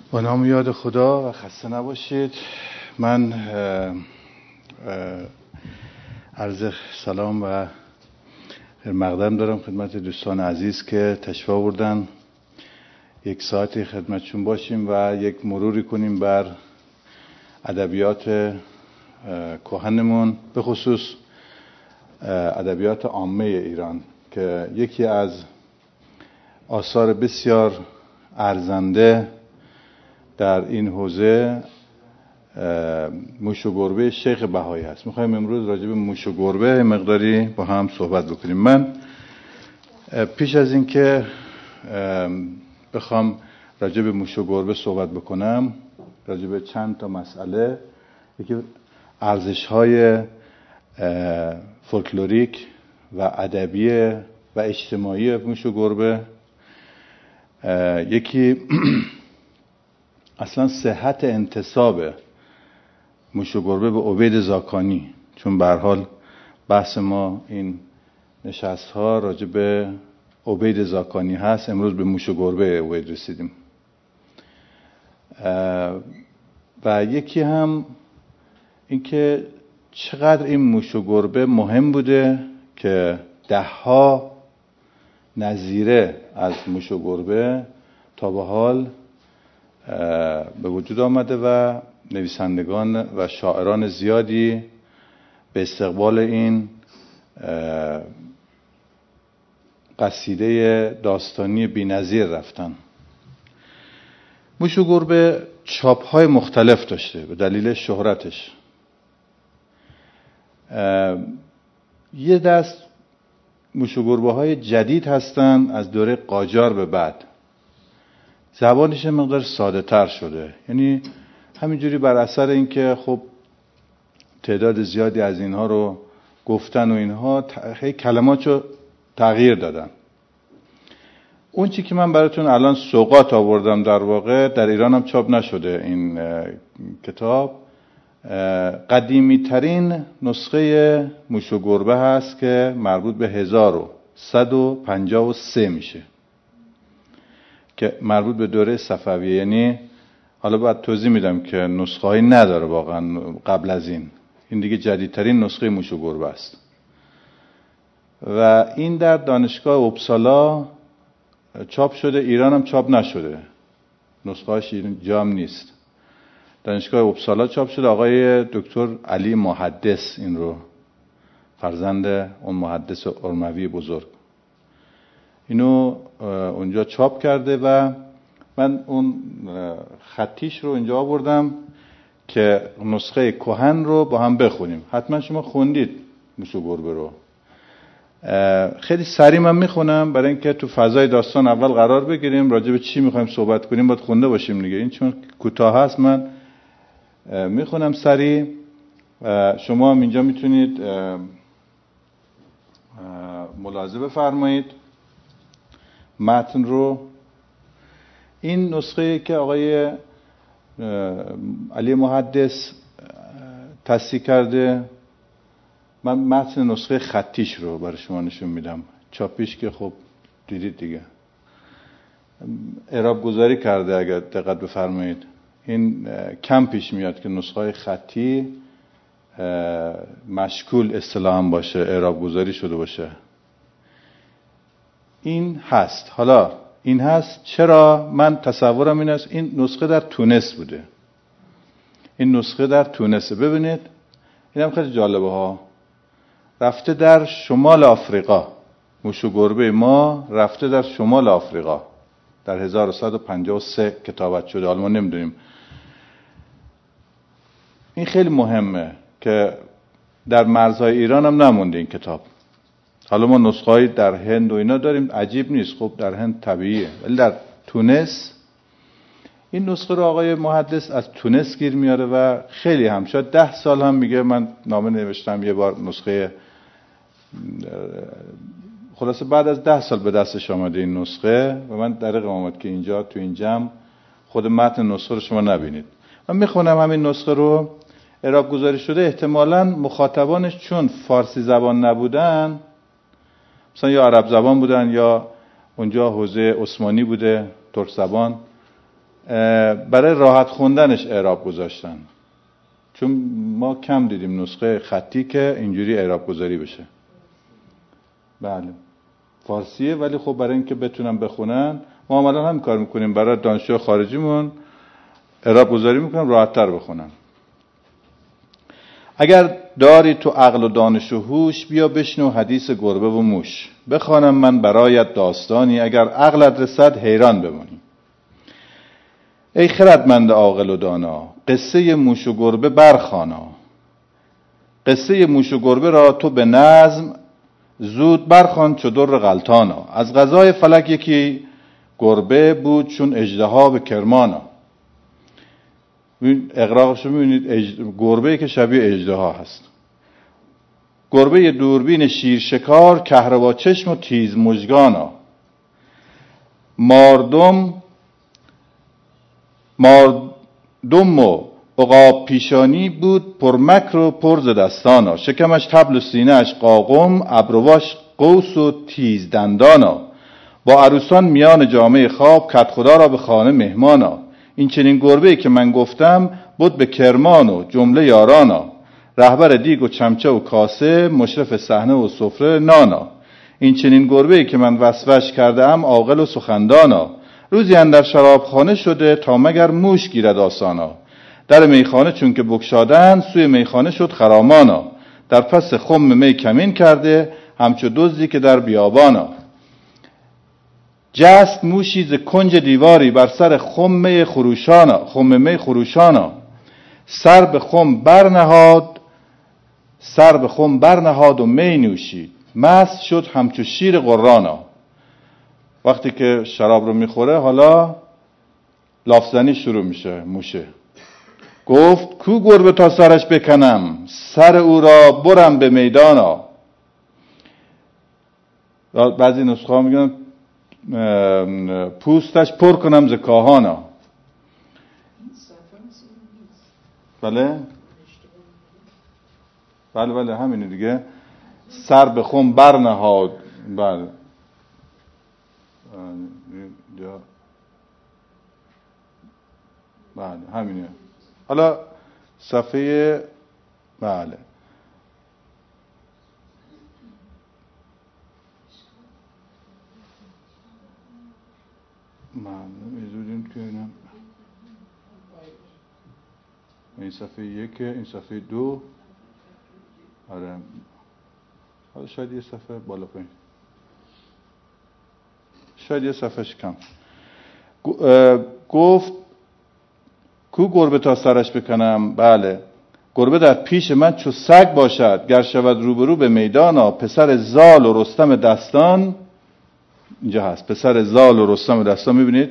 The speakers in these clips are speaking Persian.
با نام یاد خدا و خسته نباشید. من عرض سلام و مقدم دارم خدمت دوستان عزیز که تشریف آوردن. یک ساعتی خدمتشون باشیم و یک مروری کنیم بر ادبیات کهنمون، به خصوص ادبیات عامه ایران که یکی از آثار بسیار ارزنده در این حوزه موش و گربه شیخ بهایی هست. میخوایم امروز راجع به موش و گربه مقداری با هم صحبت بکنیم. من پیش از این که بخوام راجع به موش و گربه صحبت بکنم، راجع به چند تا مسئله، یکی ارزش‌های فولکلوریک و ادبی و اجتماعی موش و گربه، یکی اصلا صحت انتساب موش و گربه به عبید زاکانی، چون به هر حال بحث ما این نشست ها راجع به عبید زاکانی هست. امروز به موش و گربه عبید رسیدیم. و یکی هم اینکه چقدر این موش و گربه مهم بوده که دهها نظیره از موش و گربه تا به حال به وجود آمده و نویسندگان و شاعران زیادی به استقبال این قصیده داستانی بی‌نظیر رفتن. موش و گربه چاپ‌های مختلف داشته به دلیل شهرتش. یه دست موش و گربه‌های جدید هستن از دوره قاجار به بعد. زبانش مقدار ساده تر شده، یعنی همینجوری بر اثر اینکه خب تعداد زیادی از اینها رو گفتن و اینها کلماتشو تغییر دادن. اون چی که من براتون الان سوغات آوردم در واقع در ایران هم چاپ نشده. این کتاب قدیمی ترین نسخه موش و گربه هست که مربوط به 1153 میشه که مربوط به دوره صفویه. یعنی حالا باید توضیح میدم که نسخه هایی نداره واقعا قبل از این دیگه جدیدترین نسخه موش و گربه است و این در دانشگاه اوبسالا چاپ شده. ایران هم چاپ نشده، نسخه هاش اینجا هم نیست. دانشگاه اوبسالا چاپ شده. آقای دکتر علی محدث این رو، فرزند اون محدث ارموی بزرگ، اینو اونجا چاپ کرده و من اون خطیش رو اینجا آوردم که نسخه کهن رو با هم بخونیم. حتما شما خوندید موش و گربه رو. خیلی سریع من میخونم برای اینکه تو فضای داستان اول قرار بگیریم. راجع به چی میخوایم صحبت کنیم باید خونده باشیم دیگه. این چون کوتاه هست من میخونم سریع. شما هم اینجا میتونید ملاحظه بفرمایید متن رو. این نسخه که آقای علی محدث تصحیح کرده، من متن نسخه خطیش رو برای شما نشون میدم. چاپیش که خب دیدید دیگه، اعراب گذاری کرده. اگر دقت بفرمایید این کم پیش میاد که نسخه خطی مشکول اصطلاحاً باشه، اعراب گذاری شده باشه. این هست. حالا این هست چرا؟ من تصورم این است این نسخه در تونس بوده. این نسخه در تونسه. ببینید اینم خیلی جالبه ها. رفته در شمال آفریقا. موش و گربه ما رفته در شمال آفریقا در 1153 کتابت شده. حالا ما نمیدونیم. این خیلی مهمه که در مرزهای ایران هم نمونده این کتاب. حالا ما نسخه‌ای در هند و اینا داریم، عجیب نیست، خب در هند طبیعیه، ولی در تونس این نسخه رو آقای محدث از تونس گیر میاره و خیلی هم شاید 10 سال هم میگه من نامه نوشتم یه بار نسخه، خلاصه بعد از 10 سال به دستش آمده این نسخه و من دقیق آمد که اینجا تو این جمع خود متن نسخه رو شما نبینید. من میخونم همین نسخه رو. اعراب گذاری شده. احتمالاً مخاطبانش چون فارسی زبان نبودن، مثلا یا عرب زبان بودن یا اونجا حوزه عثمانی بوده، ترک زبان، برای راحت خوندنش اعراب گذاشتن، چون ما کم دیدیم نسخه خطی که اینجوری اعراب گذاری بشه. بله فارسیه، ولی خب برای اینکه بتونن بخونن ما عملا هم کار میکنیم، برای دانشجو خارجیمون اعراب گذاری میکنم راحت تر بخونن. اگر داری تو عقل و دانش و هوش، بیا بشنو حدیث گربه و موش. بخوانم من برایت داستانی، اگر عقلت رسد حیران بمانی. ای خردمند عاقل و دانا، قصه موش و گربه برخوانا. قصه موش و گربه را تو به نظم زود برخوان چو در غلطانا. از قضای فلک یکی گربه بود چون اژدها به کرمانا. اغراقش رو میبینید، گربه‌ای که شبیه اژدها هست. گربه دوربین شیر شکار، کهربا چشم و تیز مژگانا. مردم و عقاب پیشانی بود، پر مکر و پر ز دستانا. شکمش طبل و سینه‌اش قاقم، ابرواش قوس و تیز دندانا. با عروسان میان جامه خواب، کد خدا را به خانه مهمانا. این چنین گربه‌ای که من گفتم، بود به کرمان و جمله یارانا. رهبر دیگ و چمچه و کاسه، مشرف صحنه و سفره نانا. این چنین گربه‌ای که من وصفش کرده ام، عاقل و سخندانا. روزی اندر شرابخانه شده، تا مگر موش گیرد آسانا. در میخانه چون که بگشادند، سوی میخانه شد خرامانا. در پس خم می کمین کرده، همچو دزدی که در بیابانا. جست موشی ز کنج دیواری، بر سر خم می خروشانا. سر به خم برنهاد و می نوشید، مست شد همچو شیر قرانا. وقتی که شراب رو میخوره، حالا لافزنی شروع میشه. موشه گفت کو گربه تا سرش بکنم، سر او را برم به میدانا. بعضی نسخه ها میگن پوستش پر کنم ز کاهانا. بله همینه دیگه. سر به خم برنهاد. بله همینه. حالا صفحه بله این صفحه 1، این صفحه 2. آره حالا شاید یه صفحه بالا پایین، شاید یه صفحهش کم. گفت کو گربه تا سرش بکنم. بله گربه در پیش من چو سگ باشد، گر شود روبرو به میدانا. پسر زال و رستم دستان، اینجا هست پسر زال و رستم دستان، میبینید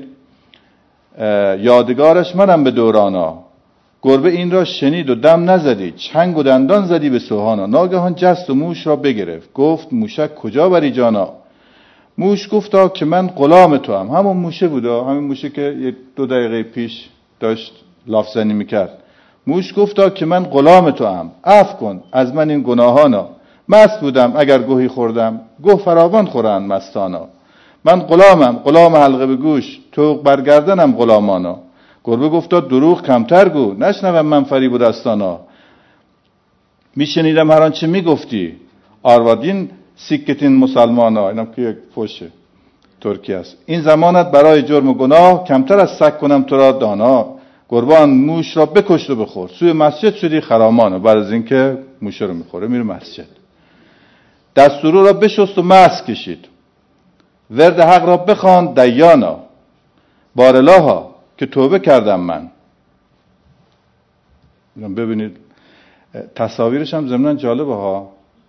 یادگارش منم به دورانا. گربه این را شنید و دم نزدی، چنگ و دندان زدی به سوهانا. ناگهان جست و موش را بگرفت، گفت موشک کجا بری جانا. موش گفتا که من غلام تو هم. همون موشه بودا، همین موشه که 2 دقیقه پیش داشت لافزنی میکرد. موش گفتا که من غلام تو هم، عفو کن از من این گناهانا. مست بودم اگر گوهی خوردم، گوه فراوان خورند مستانا. من غلام حلقه به گوش، طوق برگردنم غلامانا. گربه گفتا دروغ کمتر گو، نشنوم من فریب و دستانا. میشنیدم هر آنچه میگفتی، آروادین سیکتین مسلمانا. اینم که یک فوشه ترکی است. این زمانت برای جرم و گناه، کمتر از سگ کنم تو را دانا. گربان موش را بکشت و بخور، سوی مسجد شدی خرامان. بعد از اینکه موش رو میخوره میره مسجد. دستورو را بشست و مست کشید، ورد حق را بخوان دیانا. بارالها که توبه کردم من. ببینید تصاویرش هم ضمناً جالبه ها.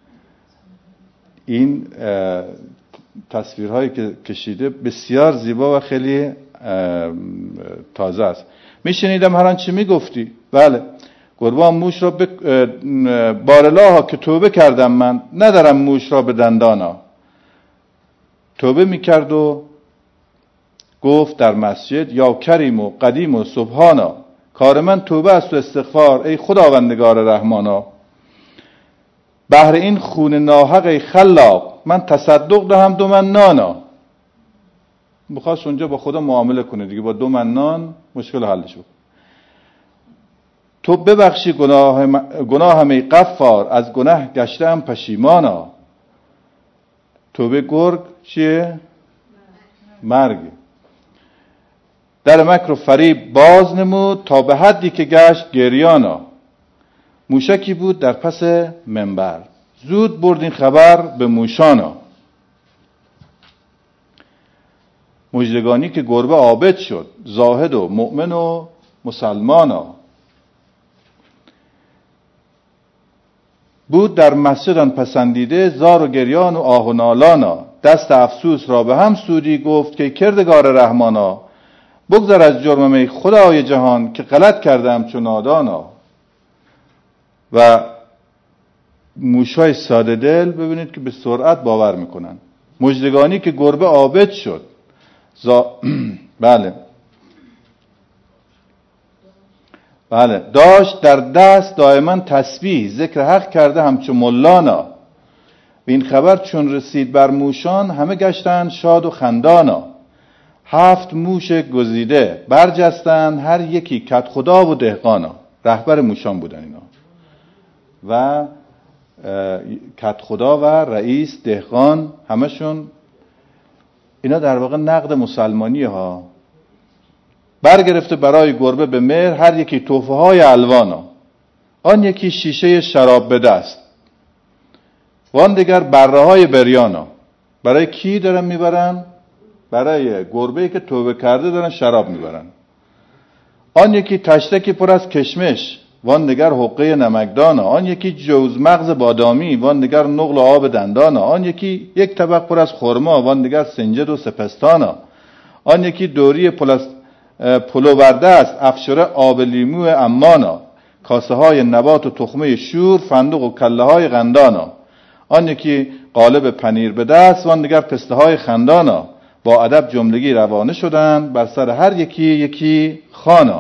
این تصویرهایی که کشیده بسیار زیبا و خیلی تازه است. میشنیدم هر آنچه میگفتی. بله قربان موش را بارالها که توبه کردم من، ندارم موش را به دندانا. توبه میکرد و گفت در مسجد یا کریم و قدیم و سبحانا. کار من توبه است و استغفار ای خداوندگار رحمانا. بهر این خون ناحق ای خلاق، من تصدق دهم 2 من نانا. میخواست اونجا با خدا معامله کنه دیگه، با 2 منان مشکل حلش بود. تو ببخشی گناهم ای غفار، از گناه گشتم پشیمانا. توبه گرگ چیه؟ مرگ. در مکر و فریب باز نمود، تا به حدی که گشت گریانا. موشکی بود در پس منبر، زود برد این خبر به موشانا. مژدگانی که گربه عابد شد، زاهد و مؤمن و مسلمانا. بود در مسجد آن پسندیده، زار و گریان و آه و نالانا. دست افسوس را به هم سودی، گفت که کردگار رحمانا. بگذر از جرمم ای خدای جهان، که غلط کردم چون نادانا. و موشای ساده دل ببینید که به سرعت باور میکنن. مژدگانی که گربه عابد شد، بله داشت در دست دائما تسبیح، ذکر حق کرده همچو ملانا. و این خبر چون رسید بر موشان، همه گشتند شاد و خندانا. 7 موش گزیده برجستند، هر یکی کدخدا و دهقانا. رهبر موشان بودن اینا و کدخدا و رئیس دهقان، همشون اینا در واقع نقد مسلمانی ها. برگرفته برای گربه به مهر، هر یکی تحفه های الوانا. آن یکی شیشه شراب به دست، وان دیگر بره های بریانا. برای کی دارن میبرن؟ برای گربه‌ای که توبه کرده دارن شراب میبرن. آن یکی تشتکی پر از کشمش، وان دیگر حقه نمکدانا. آن یکی جوز مغز بادامی، وان دیگر نقل آب دندانا. آن یکی یک طبق پر از خرما، وان دیگر سنجد و سپستانا. آن یکی دوری پلو برده است، افشاره آب لیمو امانا. کاسه های نبات و تخمه شور، فندق و کله های غندانا. آن یکی قالب پنیر به دست، وان دیگر پسته های خندانا. با ادب جملگی روانه شدند، بر سر هر یکی یکی خانا.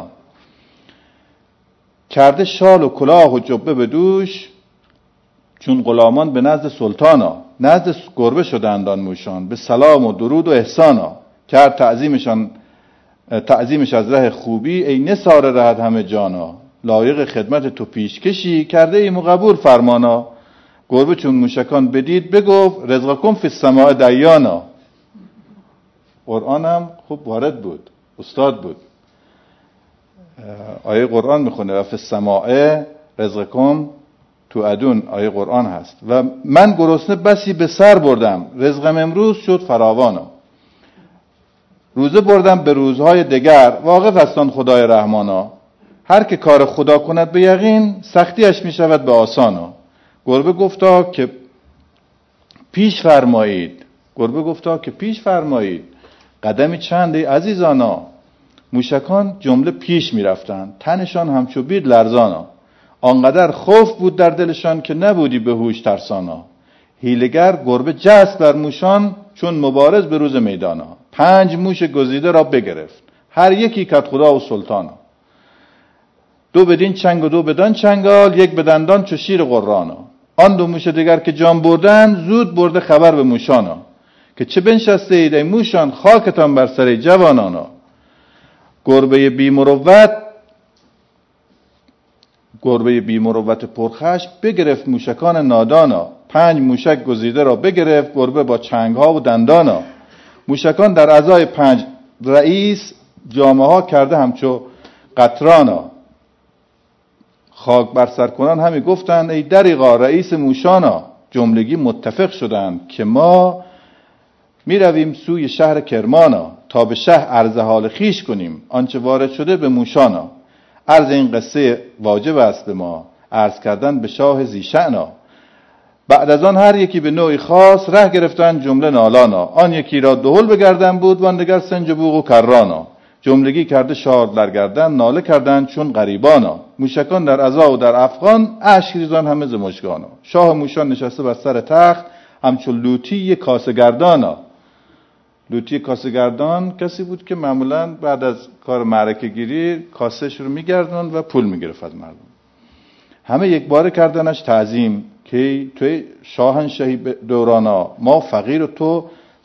کرده شال و کلاه و جبه به دوش، چون غلامان به نزد سلطانا. نزد گربه شدند آن موشان، به سلام و درود و احسانا. کرد تعظیمش از ره خوبی، ای نثار رهد همه جانا. لایق خدمت تو پیشکشی، کرده ایم و قبول فرمانا. گربه چون موشکان بدید، بگفت رزقکم فی السماء دیانا. قرآنم خوب وارد بود، استاد بود. آیه قرآن میخونه و فی السماء رزقکم توعدون، آیه قرآن هست. و من گرسنه بسی به سر بردم، رزقم امروز شد فراوانا. روزه بردم به روزهای دگر، واقف است آن خدای رحمانا. هر که کار خدا کند به یقین، سختیش می شود به آسانا. گربه گفتا که پیش فرمایید. قدمی چند ای عزیزانا. موشکان جمله پیش می رفتند، تنشان همچو بید لرزانا. آنقدر خوف بود در دلشان، که نبودی به هوش ترسانا. حیله‌گر گربه جست بر موشان، چون مبارز به روز میدانا. 5 موش گزیده را بگرفت، هر یکی کدخدا و سلطانا. 2 بدین چنگ و 2 بدان چنگال، 1 بدندان چو شیر قرانا. آن 2 موش دیگر که جان بردن، زود برده خبر به موشانا. که چه بنشسته اید ای موشان، خاکتان بر سر جوانانا. گربه بی مروت پرخشم، بگرفت موشکان نادانا. 5 موشک گزیده را بگرفت، گربه با چنگ ها و دندانا. موشکان در ازای 5 رئیس، جامه ها کرده همچو قطرانا. خاک بر سر کنان همی گفتند ای دریغا رئیس موشانا. جملگی متفق شدند که ما می رویم سوی شهر کرمانا. تا به شهر عرض حال خیش کنیم، آنچه وارد شده به موشانا. عرض این قصه واجب است به ما، عرض کردن به شاه ذی شأنا. بعد از آن هر یکی به نوعی خاص، ره گرفتن جمله نالانا. آن یکی را دهل به گردن بود، وان دگر سنج بوق و کرانا. جملگی کرده شاد در گردن، ناله کردن چون غریبانا. موشکان در عزا و در افغان، اشک ریزان همه ز مژگانا. شاه موشان نشسته بر سر تخت، همچون لوطی کاسه گردانا. لوطی کاسه گردان کسی بود که معمولاً بعد از کار معرکه گیری کاسهش رو میگردن و پول میگرفت از مردم. همه یک باره کردنش تعظیم که توی شاهنشهی دورانا. ما فقیر و تو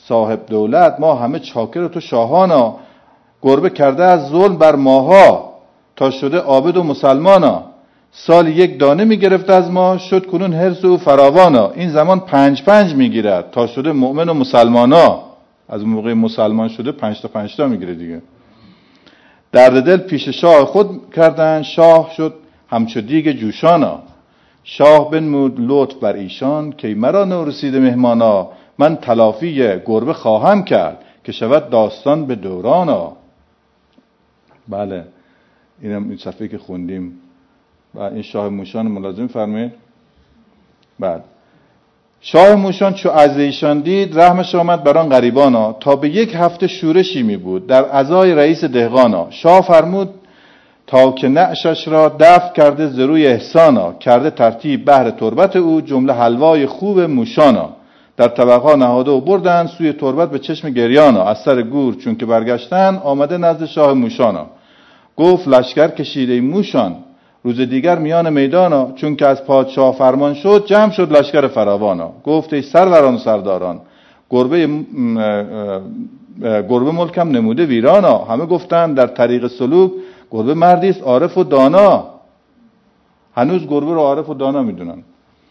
صاحب دولت، ما همه چاکر تو شاهانا. گربه کرده از ظلم بر ماها، تا شده عابد و مسلمانا. سال 1 دانه میگرفت از ما، شد کنون حرص و فراوانا. این زمان 5 میگیرد، تا شده مؤمن و مسلمانا. از موقع مسلمان شده 5 تا میگیره دیگه. درد دل پیش شاه خود کردن، شاه شد همچو دیگ جوشانا. شاه بنمود لطف بر ایشان، که مرا نورسیده مهمانا. من تلافی گربه خواهم کرد، که شود داستان به دورانا. بله اینم این صفحه که خوندیم. و این شاه موشان ملازم فرمایید. بعد شاه موشان چو از ایشان دید، رحمش آمد بر آن غریبانا. تا به 1 هفته شورشی می بود در عزای رئیس دهقانا. شاه فرمود تا که نعشش را دفع کرده ز روی احسانا. کرده ترتیب بهر تربت او، جمله حلوای خوب موشانا. در طبقها نهاده و بردن سوی تربت به چشم گریانا. از سر گور چون که برگشتن، آمده نزد شاه موشانا. گفت لشکر کشیده موشان، روز دیگر میان میدانا. چون که از پادشاه فرمان شد، جمع شد لشکر فراوانا. گفت ای سروران و سرداران، گربه ملکم نموده ویرانا. همه گفتند در طریق سلوک، گربه مردی است عارف و دانا. هنوز گربه رو عارف و دانا میدونن.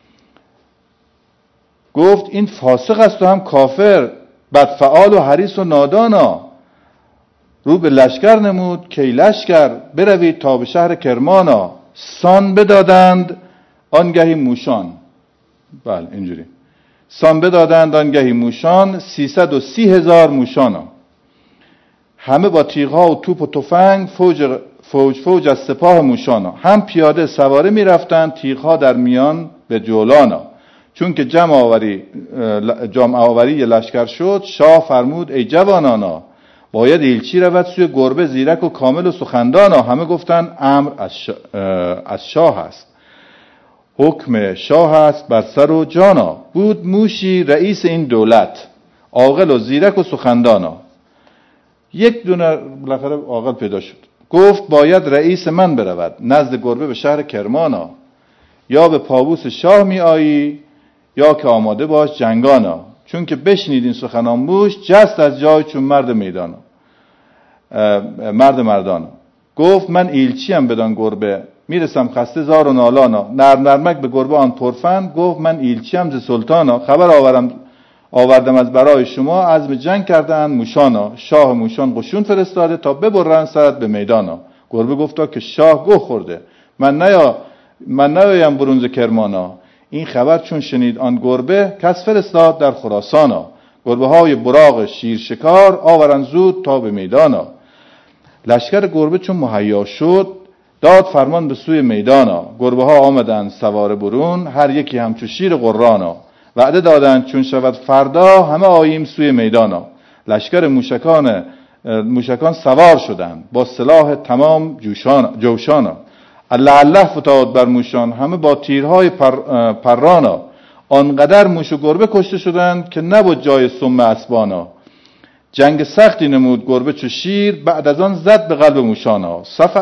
گفت این فاسق است و هم کافر، بدفعال و حریص و نادانا. رو به لشکر نمود که ای لشکر، بروید تا به شهر کرمانا. سان بدادند آنگهی موشان. بله اینجوری سان بدادند آنگهی موشان، 330,000 موشانا. همه با تیغها و توپ و تفنگ، فوج از سپاه موشانا. هم پیاده سواره می رفتند، تیغها در میان به جولانا. چون که جمع آوری لشکر شد، شاه فرمود ای جوانانا. باید ایلچی رود سوی گربه، زیرک و کامل و سخندانا. همه گفتند امر از شاه است، حکم شاه است بر سر و جانا. بود موشی رئیس این دولت، عاقل و زیرک و سخندانا. 1 دونه بالاخره عاقل پیدا شد. گفت باید رئیس من برود نزد گربه به شهر کرمانا. یا به پابوس شاه می آیی، یا که آماده باش جنگانا. چون که بشنید این سخنان موش، جست از جای چون مرد مردانا. گفت من ایلچیم بدان گربه، میرسم خسته زار و نالانا. نرمک به گربه آن پرفند، گفت من ایلچیم ز سلطانا. خبر آوردم از برای شما، عزم جنگ کردند موشانا. شاه موشان قشون فرستاده تا ببرند سرت به میدانا. گربه گفتا که شاه گه خورده، من نیایم برون ز کرمانا. این خبر چون شنید آن گربه، کس فرستاد در خراسانا. گربه های براق شیر شکار، آورند زود تا به میدانا. لشکر گربه چون مهیا شد، داد فرمان به سوی میدانا. گربه ها آمدند سوار برون، هر یکی همچو شیر قرانا. وعده دادند چون شود فردا، همه آییم سوی میدانا. لشکر موشکان سوار شدند، با سلاح تمام جوشانا. الله فتاد بر موشان، همه با تیرهای پرانا. آنقدر موش و گربه کشته شدند، که نبود جای سم اسبانا. جنگ سختی نمود گربه چو شیر، بعد از آن زد به قلب موشانا. صف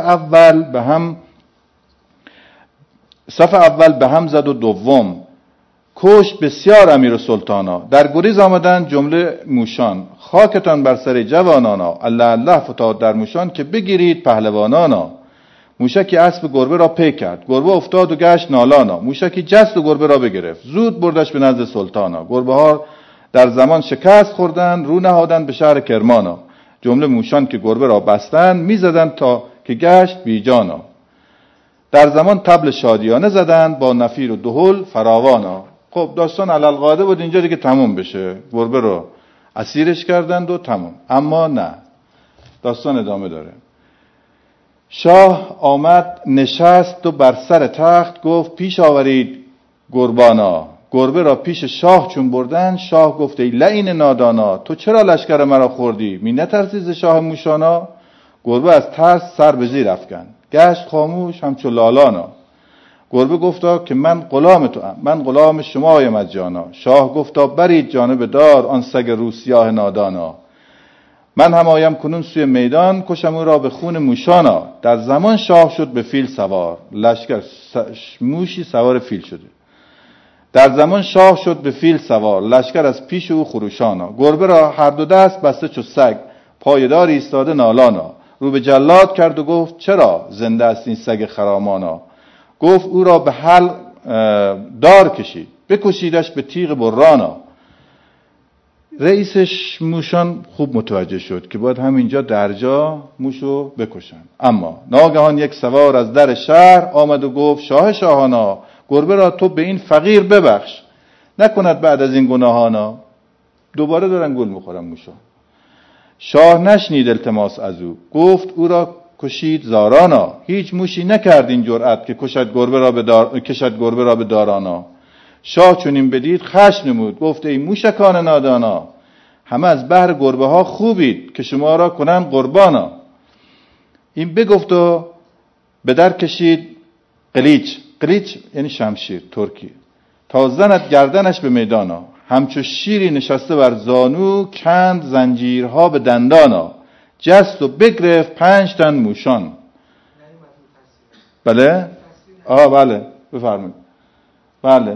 اول به هم زد و دوم، کشت بسیار امیر و سلطانا. در گریز آمدند جمله موشان، خاکتان بر سر جوانانا. الله فتاد در موشان، که بگیرید پهلوانانا. موشکی اسب گربه را پی کرد، گربه افتاد و گشت نالانا. موشکی جست و گربه را بگرفت، زود بردش به نزد سلطانا. گربه ها در زمان شکست خوردند، رو نهادند به شهر کرمانا. جمله موشان که گربه را بستند، میزدند تا که گشت بیجانا. در زمان طبل شادیانه زدند، با نفیر و دهل فراوانا. خب داستان علالقاعده بود اینجا دیگه تموم بشه، گربه رو اسیرش کردند و تموم. اما نه، داستان ادامه داره. شاه آمد نشست و بر سر تخت، گفت پیش آورید گربانا. گربه را پیش شاه چون بردن، شاه گفت ای لعین نادانا. تو چرا لشکر مرا خوردی، می نترسی ز شاه موشانا؟ گربه از ترس سر به زیر افکند، گشت خاموش همچو لالانا. گربه گفتا که من غلام توام، من غلام شمایم از جانا. شاه گفتا برید جانب دار آن سگ روسیاه نادانا. من هم آیم کنون سوی میدان، کشم او را به خون موشانا. در زمان شاه شد به فیل سوار، لشکر موشی سوار فیل شده. در زمان شاه شد به فیل سوار، لشکر از پیش او خروشانا. گربه را هر دو دست بسته چو سگ، پایدار ایستاده نالانا. رو به جلاد کرد و گفت چرا زنده است این سگ خرامانا. گفت او را به حل دار کشید، بکشیدش به تیغ برانا. رئیسش موشان خوب متوجه شد که باید همینجا درجا موشو بکشن. اما ناگهان یک سوار از در شهر آمد و گفت شاه شاهانا، گربه را تو به این فقیر ببخش، نکند بعد از این گناهانا. دوباره دارن گل میخورن موشا. شاه نشنید التماس از او، گفت او را کشید زارانا. هیچ موشی نکرد این جرأت که کشد گربه را به دارانا. شاه چون این بدید خشم نمود، گفت ای موشکان نادانا، همه از بهر گربه ها خوبید که شما را کنن قربانا. این بگفت و به در کشید قلیچ یعنی شمشیر ترکی، تا زند گردنش به میدانا. همچو شیری نشسته بر زانو، کند زنجیرها به دندانا. جست و بگرفت 5 تن موشان. بله؟ بله بفرمایید. بله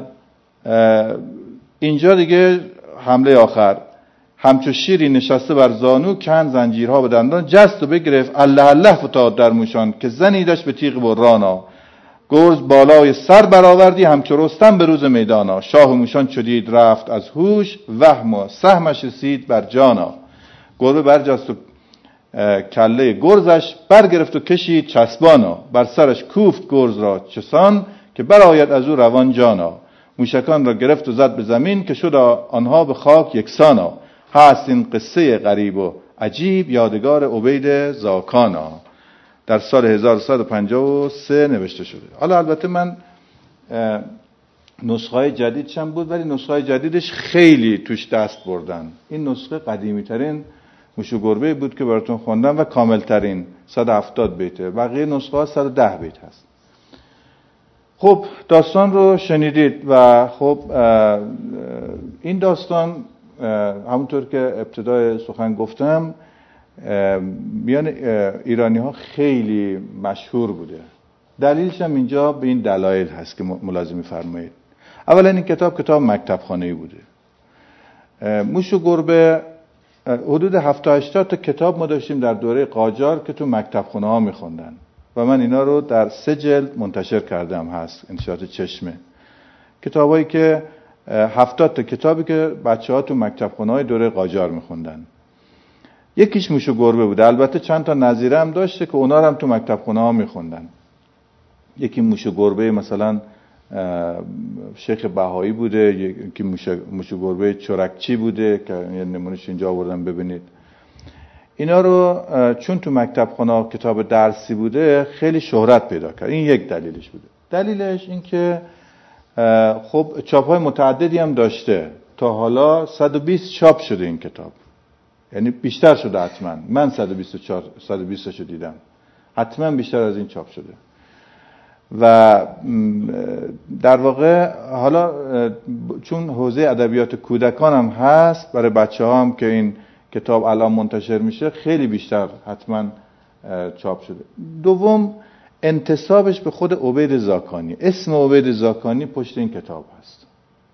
اینجا دیگه حمله آخر. همچو شیری نشسته بر زانو، کند زنجیرها به دندان. جست و بگرفت الله الله فتاد در موشان، که زنیدش به تیغ برانا. گرز بالای سر برآوردی همچو رستم به روز میدانا. شاه موشان چدید رفت از هوش، وهم و سهمش رسید بر جانا. گربه برجست و کله گرزش برگرفت و کشید چسبانا. بر سرش کوفت گرز را چسان، که برآید از او روان جانا. موشکان را گرفت و زد به زمین، که شد آنها به خاک یکسانا. هست این قصه غریب و عجیب، یادگار عبید زاکانا. در سال 1153 نوشته شده. حالا البته من نسخه‌های جدیدش هم بود، ولی نسخه‌های جدیدش خیلی توش دست بردن. این نسخه قدیمی ترین موش و گربه بود که براتون خوندم و کامل ترین، 170 بیته. بقیه نسخه ها 110 بیت هست. خب داستان رو شنیدید و خب این داستان همونطور که ابتدای سخن گفتم میان ایرانی ها خیلی مشهور بوده. دلیلش هم اینجا به این دلایل هست که ملاحظه می‌فرمایید. اولا این کتاب مکتبخانه‌ای بوده. موش و گربه حدود 70-80 تا کتاب ما داشتیم در دوره قاجار که تو مکتبخانه ها می‌خوندن و من اینا رو در 3 جلد منتشر کردم. هست انتشارات چشمه. کتابایی که 70 تا کتابی که بچه‌ها تو مکتبخانه‌های دوره قاجار می‌خوندن. یکیش موش و گربه بوده. البته چند تا نظیره هم داشته که اونا رو هم تو مکتبخونه ها میخوندن. یکی موش و گربه مثلا شیخ بهایی بوده، یکی موش و گربه چرکچی بوده که نمونهش اینجا آوردم ببینید. اینا رو چون تو مکتبخونه کتاب درسی بوده خیلی شهرت پیدا کرد. این یک دلیلش بوده. دلیلش این که خب چاپ‌های متعددی هم داشته. تا حالا 120 چاپ شده این کتاب. یعنی بیشتر شده حتما. من 120 شو دیدم. حتما بیشتر از این چاپ شده. و در واقع حالا چون حوزه ادبیات کودکان هم هست، برای بچه‌ها هم که این کتاب الان منتشر میشه خیلی بیشتر حتما چاپ شده. دوم انتسابش به خود عبید زاکانی. اسم عبید زاکانی پشت این کتاب هست.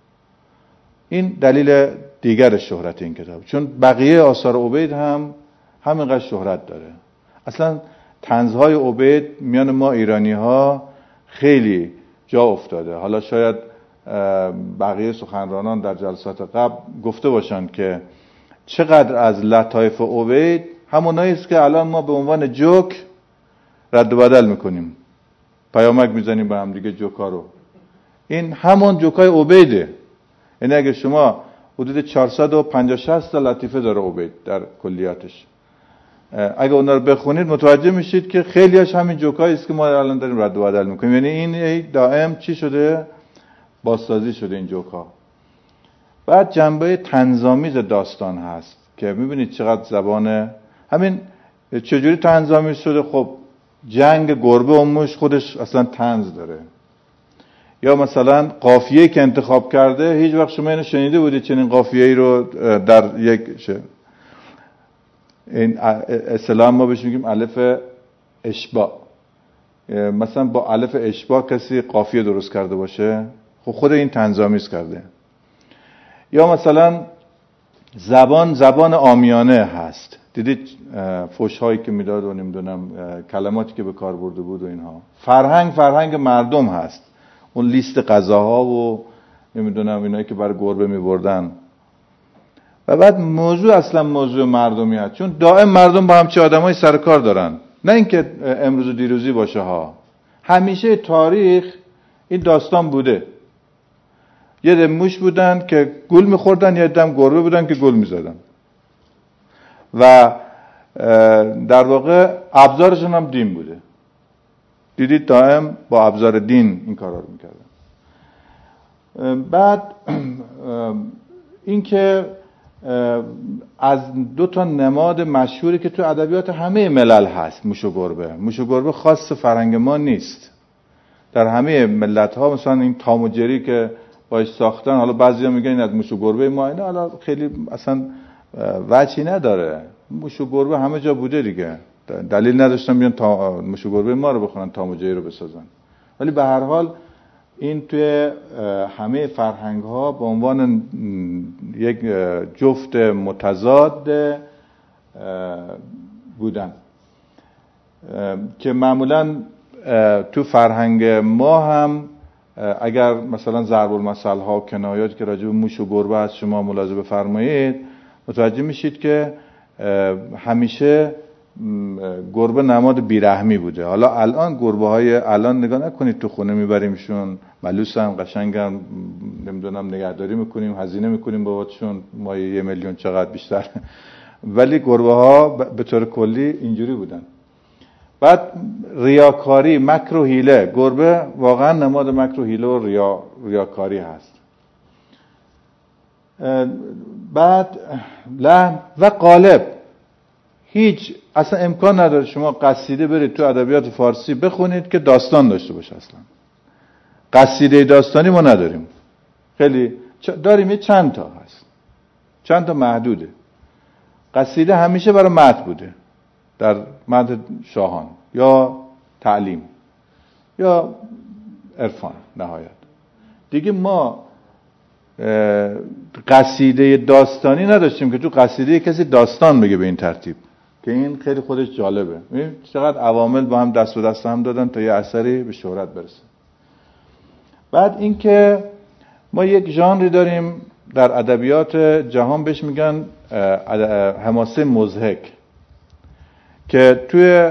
این دلیل دیگر شهرت این کتاب، چون بقیه آثار عبید هم همینقدر شهرت داره. اصلا طنزهای عبید میان ما ایرانی ها خیلی جا افتاده. حالا شاید بقیه سخنرانان در جلسات قبل گفته باشن که چقدر از لطایف عبید همونایی است که الان ما به عنوان جوک رد و بدل میکنیم، پیامک میزنیم به هم دیگه جوکا رو. این همون جوکای عبیده. یعنی اگه شما حدود 450-60 تا لطیفه داره عبید در کلیاتش، اگه اونا رو بخونید متوجه میشید که خیلیاش همین جوکایی است که ما الان داریم رد و بدل میکنیم. یعنی این دائم چی شده؟ بازسازی شده این جوکا. بعد جنبه طنزآمیز داستان هست که میبینید چقدر زبان همین چجوری طنزآمیز شده. خب جنگ گربه و موش خودش اصلا طنز داره. یا مثلا قافیه‌ای که انتخاب کرده، هیچ وقت شما اینو شنیده بودید چنین قافیه‌ای رو در یک این اصطلاح ما بهش میگیم الف اشباع. مثلا با الف اشباع کسی قافیه درست کرده باشه؟ خب خود این طنزآمیز کرده. یا مثلا زبان عامیانه هست. دیدید فحش هایی که میداد و نمیدونم کلماتی که به کار برده بود و اینها. فرهنگ مردم هست. اون لیست غذاها و نمیدونم اینایی که برای گربه میبردن. و بعد موضوع اصلا موضوع مردمیت، چون دائم مردم با همچه آدمای سر کار دارن، نه اینکه امروز و دیروزی باشه ها. همیشه تاریخ این داستان بوده. یه عده موش بودن که گول میخوردن، یه عده گربه بودن که گول میزدن و در واقع ابزارشون هم دین بوده. دیدید دائم با ابزار دین این کارا رو میکردن. بعد اینکه از دو تا نماد مشهوری که تو ادبیات همه ملل هست، موش و گربه. موش و گربه خاص فرهنگ ما نیست، در همه ملت ها. مثلا این تام و جری که باش ساختن، حالا بعضیا میگن این از موش و گربه ما، اینا حالا خیلی اصلا وجهی نداره. موش و گربه همه جا بوده دیگه، دلیل نداشتن بیان موش و گربه ما رو بخونن، تام و جری رو بسازن. ولی به هر حال این توی همه فرهنگ ها به عنوان یک جفت متضاد بودن که معمولا تو فرهنگ ما هم اگر مثلا ضرب المثل ها و کنایاتی که راجع به موش و گربه از شما ملاحظه بفرمایید، متوجه میشید که همیشه گربه نماد بیرحمی بوده. حالا الان گربه های الان نگاه نکنید، تو خونه میبریمشون، ملوسن، قشنگن، نمیدونم نگهداری میکنیم، هزینه میکنیم باباتشون، ما 1 میلیون چقدر بیشتر. ولی گربه ها به طور کلی اینجوری بودن. بعد ریاکاری، مکر و حیله، گربه واقعا نماد مکر و حیله و ریاکاری هست. بعد لحن و قالب، هیچ اصلا امکان نداره شما قصیده برید تو ادبیات فارسی بخونید که داستان داشته باشه. اصلا قصیده داستانی ما نداریم. خیلی داریم، یه چند تا هست، چند تا محدوده. قصیده همیشه برای مدح بوده، در مدح شاهان یا تعلیم یا عرفان نهایت. دیگه ما قصیده داستانی نداشتیم که تو قصیده کسی داستان بگه به این ترتیب، که این خیلی خودش جالبه. چقدر عوامل با هم دست و دست هم دادن تا یه اثری به شهرت برسه. بعد اینکه ما یک ژانری داریم در ادبیات جهان بهش میگن حماسه مضحک، که توی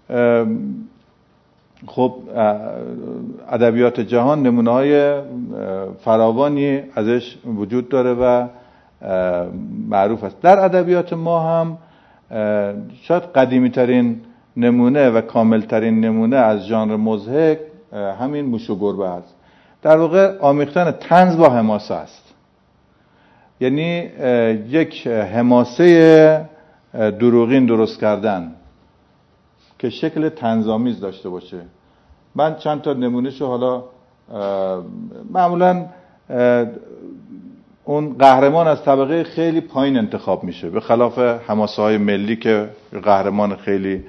خب ادبیات جهان نمونه‌های فراوانی ازش وجود داره و معروف است. در ادبیات ما هم شاید قدیمی ترین نمونه و کامل ترین نمونه از ژانر مضحک همین موش و گربه است. در واقع آمیختن طنز با حماسه است. یعنی یک حماسه دروغین درست کردن که شکل طنزآمیز داشته باشه. من چند تا نمونهشو حالا معمولا اون قهرمان از طبقه خیلی پایین انتخاب میشه، به خلاف حماسه های ملی که قهرمان خیلی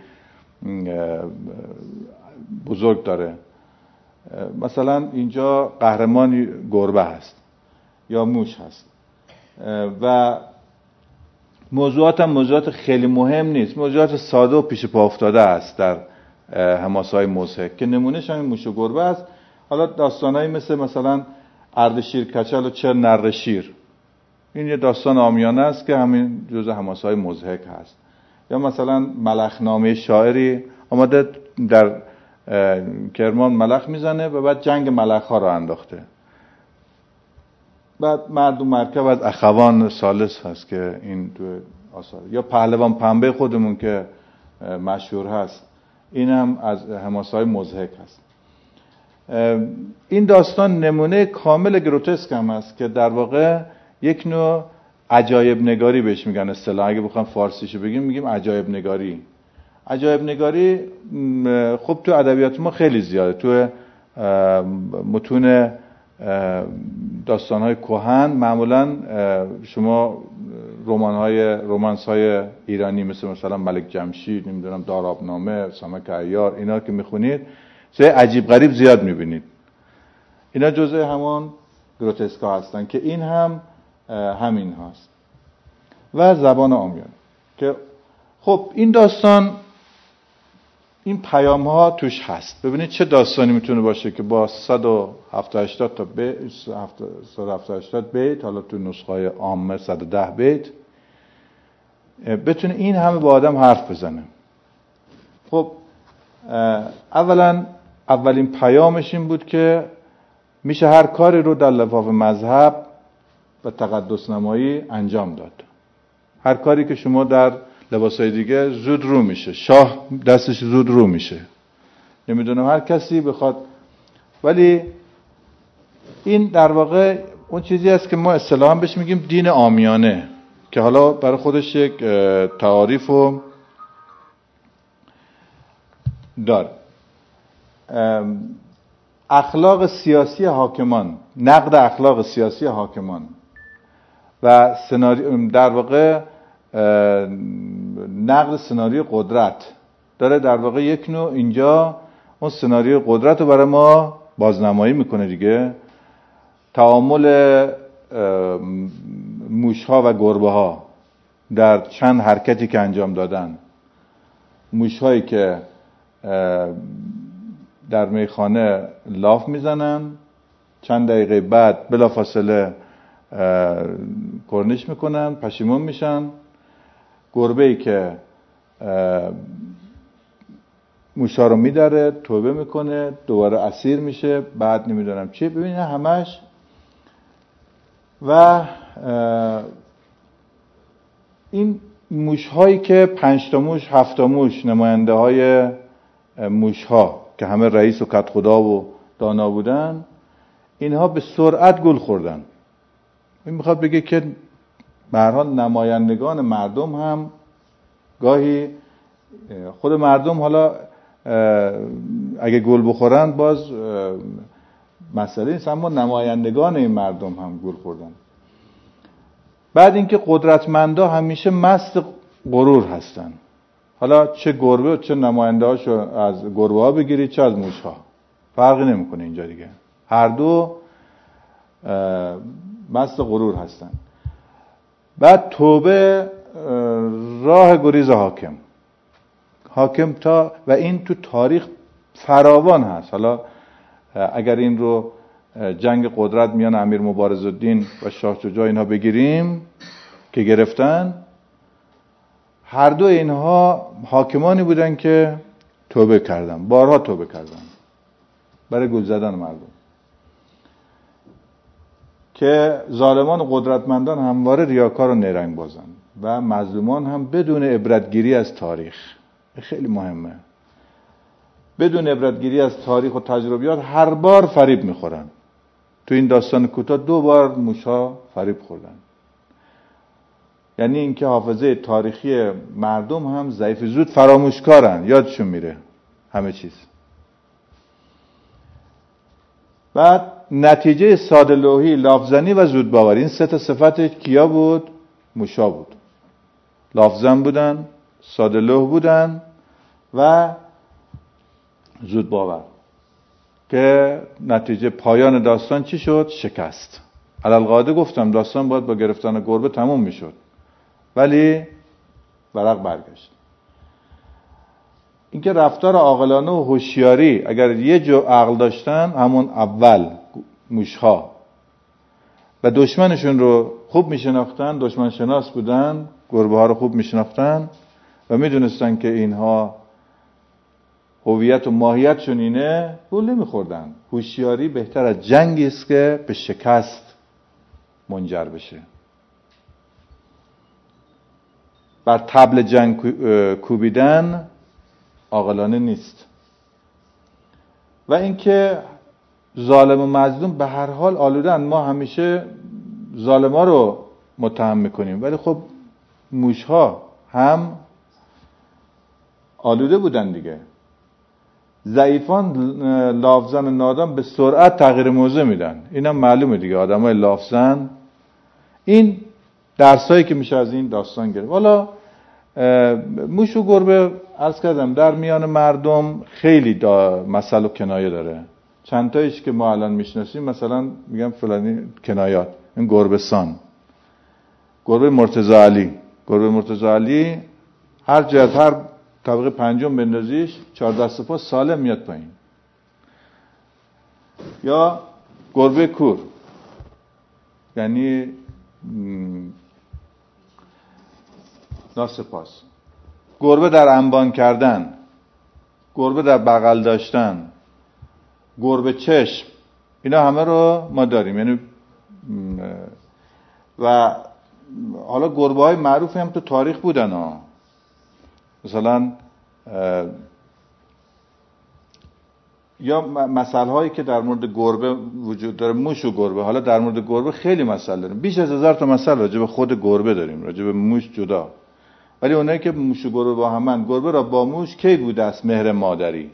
بزرگ داره. مثلا اینجا قهرمان گربه هست یا موش هست و موضوعات هم موضوعات خیلی مهم نیست، موضوعات ساده و پیش پا افتاده است در حماسه‌های مضحک که نمونهش همین موش و گربه است. حالا داستانایی مثلا اردشیر کچل و چر نره شیر، این یه داستان عامیانه است که همین جزء حماسه‌های مضحک هست. یا مثلا ملخنامه شاعری آمده در کرمان ملخ میزنه و بعد جنگ ملخ‌ها رو انداخته. بعد مردم مرکب از اخوان ثالث هست که این تو آثار. یا پهلوان پنبه خودمون که مشهور هست، این هم از حماسه‌های مضحک هست. این داستان نمونه کامل گروتسک هم است که در واقع یک نوع عجایب نگاری بهش میگن اصطلاحاً. اگه بخوام فارسیشو بگیم میگیم عجایب نگاری. عجایب نگاری خب تو ادبیات ما خیلی زیاده. تو متون داستان‌های کهن معمولاً شما رمانس‌های ایرانی مثلا ملک جمشید، نمیدونم دارابنامه، سمک عیار، اینا که میخونید چه عجیب غریب زیاد میبینید. اینا جزء همون گروتسکا هستن که این هم همین هاست. و زبان عامیانه که خب این داستان این پیام ها توش هست. ببینید چه داستانی میتونه باشه که با 170 تا 180 بیت، حالا تو نسخه عامه 110 بیت، بتونه این همه با آدم حرف بزنه. خب اولین پیامش این بود که میشه هر کاری رو در لفاف مذهب و تقدس نمایی انجام داد. هر کاری که شما در لباسای دیگه زود رو میشه، شاه دستش زود رو میشه، نمیدونم هر کسی بخواد. ولی این در واقع اون چیزی است که ما اصطلاحاً بهش میگیم دین عامیانه، که حالا برای خودش یک تعاریف رو داره. اخلاق سیاسی حاکمان، نقد اخلاق سیاسی حاکمان و در واقع نقد سناریو قدرت داره. در واقع یک نوع اینجا اون سناریو قدرت رو برای ما بازنمایی میکنه دیگه. تعامل موشها و گربه ها در چند حرکتی که انجام دادن. موشهایی که در میخانه لاف میزنن، چند دقیقه بعد بلافاصله کرنش میکنن، پشیمون میشن. گربه‌ای که موشا رو میداره، توبه میکنه، دوباره اسیر میشه، بعد نمیدونم چی. ببینید همش. و این موشهایی که 5 تا موش 7 تا موش نماینده های موشها که همه رئیس و کدخدا و دانا بودن، اینها به سرعت گل خوردن. این میخواد بگه که به هر حال نمایندگان مردم هم گاهی، خود مردم حالا اگه گل بخورن باز مسئله نیست، اما نمایندگان این مردم هم گل خوردن. بعد اینکه قدرتمندا همیشه مست غرور هستن. حالا چه گربه چه نماینده هاشو از گربه ها بگیرید چه از موش ها، فرقی نمیکنه اینجا دیگه، هر دو مست غرور هستن. بعد توبه راه گریز حاکم تا، و این تو تاریخ فراوان هست. حالا اگر این رو جنگ قدرت میان امیر مبارزالدین و شاه شجاع اینها بگیریم که گرفتن، هر دو اینها حاکمانی بودن که توبه کردن، بارها توبه کردن برای گول زدن مردم. که ظالمان و قدرتمندان همواره ریاکار و نیرنگ بازن و مظلومان هم بدون عبرتگیری از تاریخ، خیلی مهمه، بدون عبرتگیری از تاریخ و تجربیات هر بار فریب میخورن. تو این داستان کوتاه 2 بار موشا فریب خوردن. یعنی اینکه حافظه تاریخی مردم هم ضعیف، زود فراموشکارن، یادشون میره همه چیز. بعد نتیجه ساده لوحی، لافزنی و زودباوری، این 3 تا صفت کیا بود؟ موشا بود. لافزن بودن، ساده لوح بودن و زودباور. که نتیجه پایان داستان چی شد؟ شکست. علالقاعده گفتم داستان باید با گرفتن گربه تموم میشد، ولی ورق برگشت. اینکه رفتار عاقلانه و هوشیاری، اگر یه جو عقل داشتن، همون اول موشها و دشمنشون رو خوب میشناختن، دشمن شناس بودن، گربه ها رو خوب میشناختن و میدونستن که اینها هویت و ماهیتشون اینه، گول نمیخوردن. هوشیاری بهتر از جنگی است که به شکست منجر بشه. بر طبل جنگ کوبیدن عاقلانه نیست. و اینکه ظالم و مظلوم به هر حال آلودن. ما همیشه ظالما رو متهم میکنیم، ولی خب موشها هم آلوده بودن دیگه. ضعیفان لافزن و نادان به سرعت تغییر موضع میدن. اینم معلومه دیگه، آدمای لافزن. این درسایی که میشه از این داستان گرفت. حالا موش و گربه عرض کردم در میان مردم خیلی مسئله و کنایه داره. چند تایش که ما الان میشناسیم، مثلا میگم فلانی کنایات، این گربه‌سان، گربه مرتضی علی هر جهت هر طبقه پنجم بندازیش 14 پا سالم میاد پایین. یا گربه کور، یعنی ناسپاس، گربه در انبان کردن، گربه در بغل داشتن، گربه چشم، اینا همه رو ما داریم. یعنی و حالا گربه های معروفی هم تو تاریخ بودن ها. مثلا یا مسائل هایی که در مورد گربه وجود داره، موش و گربه. حالا در مورد گربه خیلی مسائل داریم، بیش از 1000 تا مسائل راجع به خود گربه داریم، راجع به موش جدا. ولی اونایی که موش و گربه با همن، گربه را با موش کی بوده است مهر مادری؟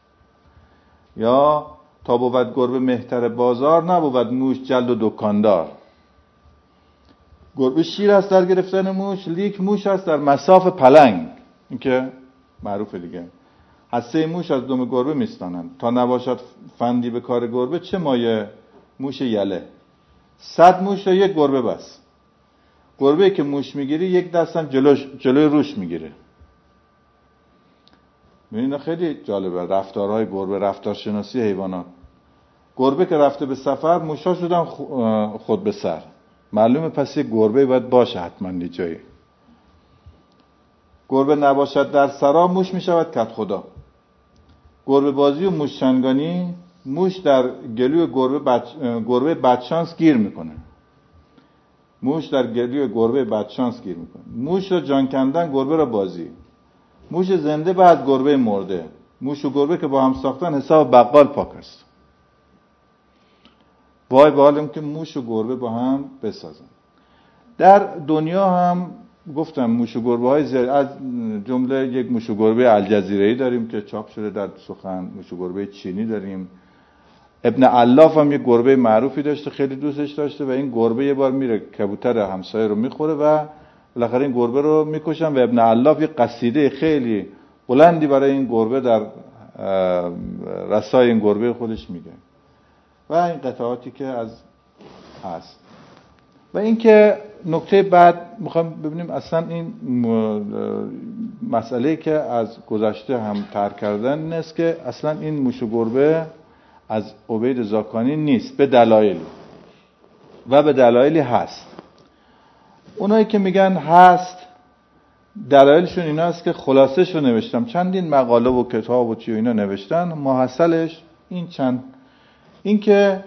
یا تا بود گربه مهتر بازار، نبود موش جلد و دکاندار. گربه شیر است در گرفتن موش، لیک موش است در مصاف پلنگ. این که معروفه دیگه. حصه موش از دم گربه میستانند، تا نباشد فندی به کار گربه، چه مایه موش یله. 100 موش تا یک گربه بس. گربه که موش میگیری یک دستم جلوی روش میگیره. می‌بینید خیلی جالبه رفتارهای گربه، رفتارشناسی حیوانات. گربه که رفته به سفر، موشا شدن خود به سر. معلومه پس یک گربه باید باشه حتما جایی. گربه نباشد در سرا، موش میشود کت خدا. گربه بازی و موش چنگانی، موش در گلوی گربه بدشانس گیر میکنه. موش در گلوی گربه بدشانس گیر میکنه. موش را جان کندن، گربه را بازی. موش زنده بعد گربه مرده. موش و گربه که با هم ساختن، حساب بقال پاک است. وای به حالم که موش و گربه با هم بسازن. در دنیا هم گفتم موش و گربه های از جمله یک موش و گربه الجزیره‌ای داریم که چاپ شده در سخن، موش و گربه چینی داریم. ابن علاف هم یک گربه معروفی داشته، خیلی دوستش داشته و این گربه یه بار میره کبوتر همسایه رو میخوره و بالاخره این گربه رو میکشن و ابن علاف یک قصیده خیلی بلندی برای این گربه در رسای این گربه خودش میگه و این قطعاتی که از هست. و اینکه نکته بعد میخوام ببینیم اصلا این مسئله که از گذشته هم ترک کردن نیست که اصلا این موش و گربه از عبید زاکانی نیست، به دلایلی و به دلایلی هست. اونایی که میگن هست، دلایلشون اینا است که خلاصش رو نوشتم، چندین مقاله و کتاب و چی و اینا نوشتن. محصلش این که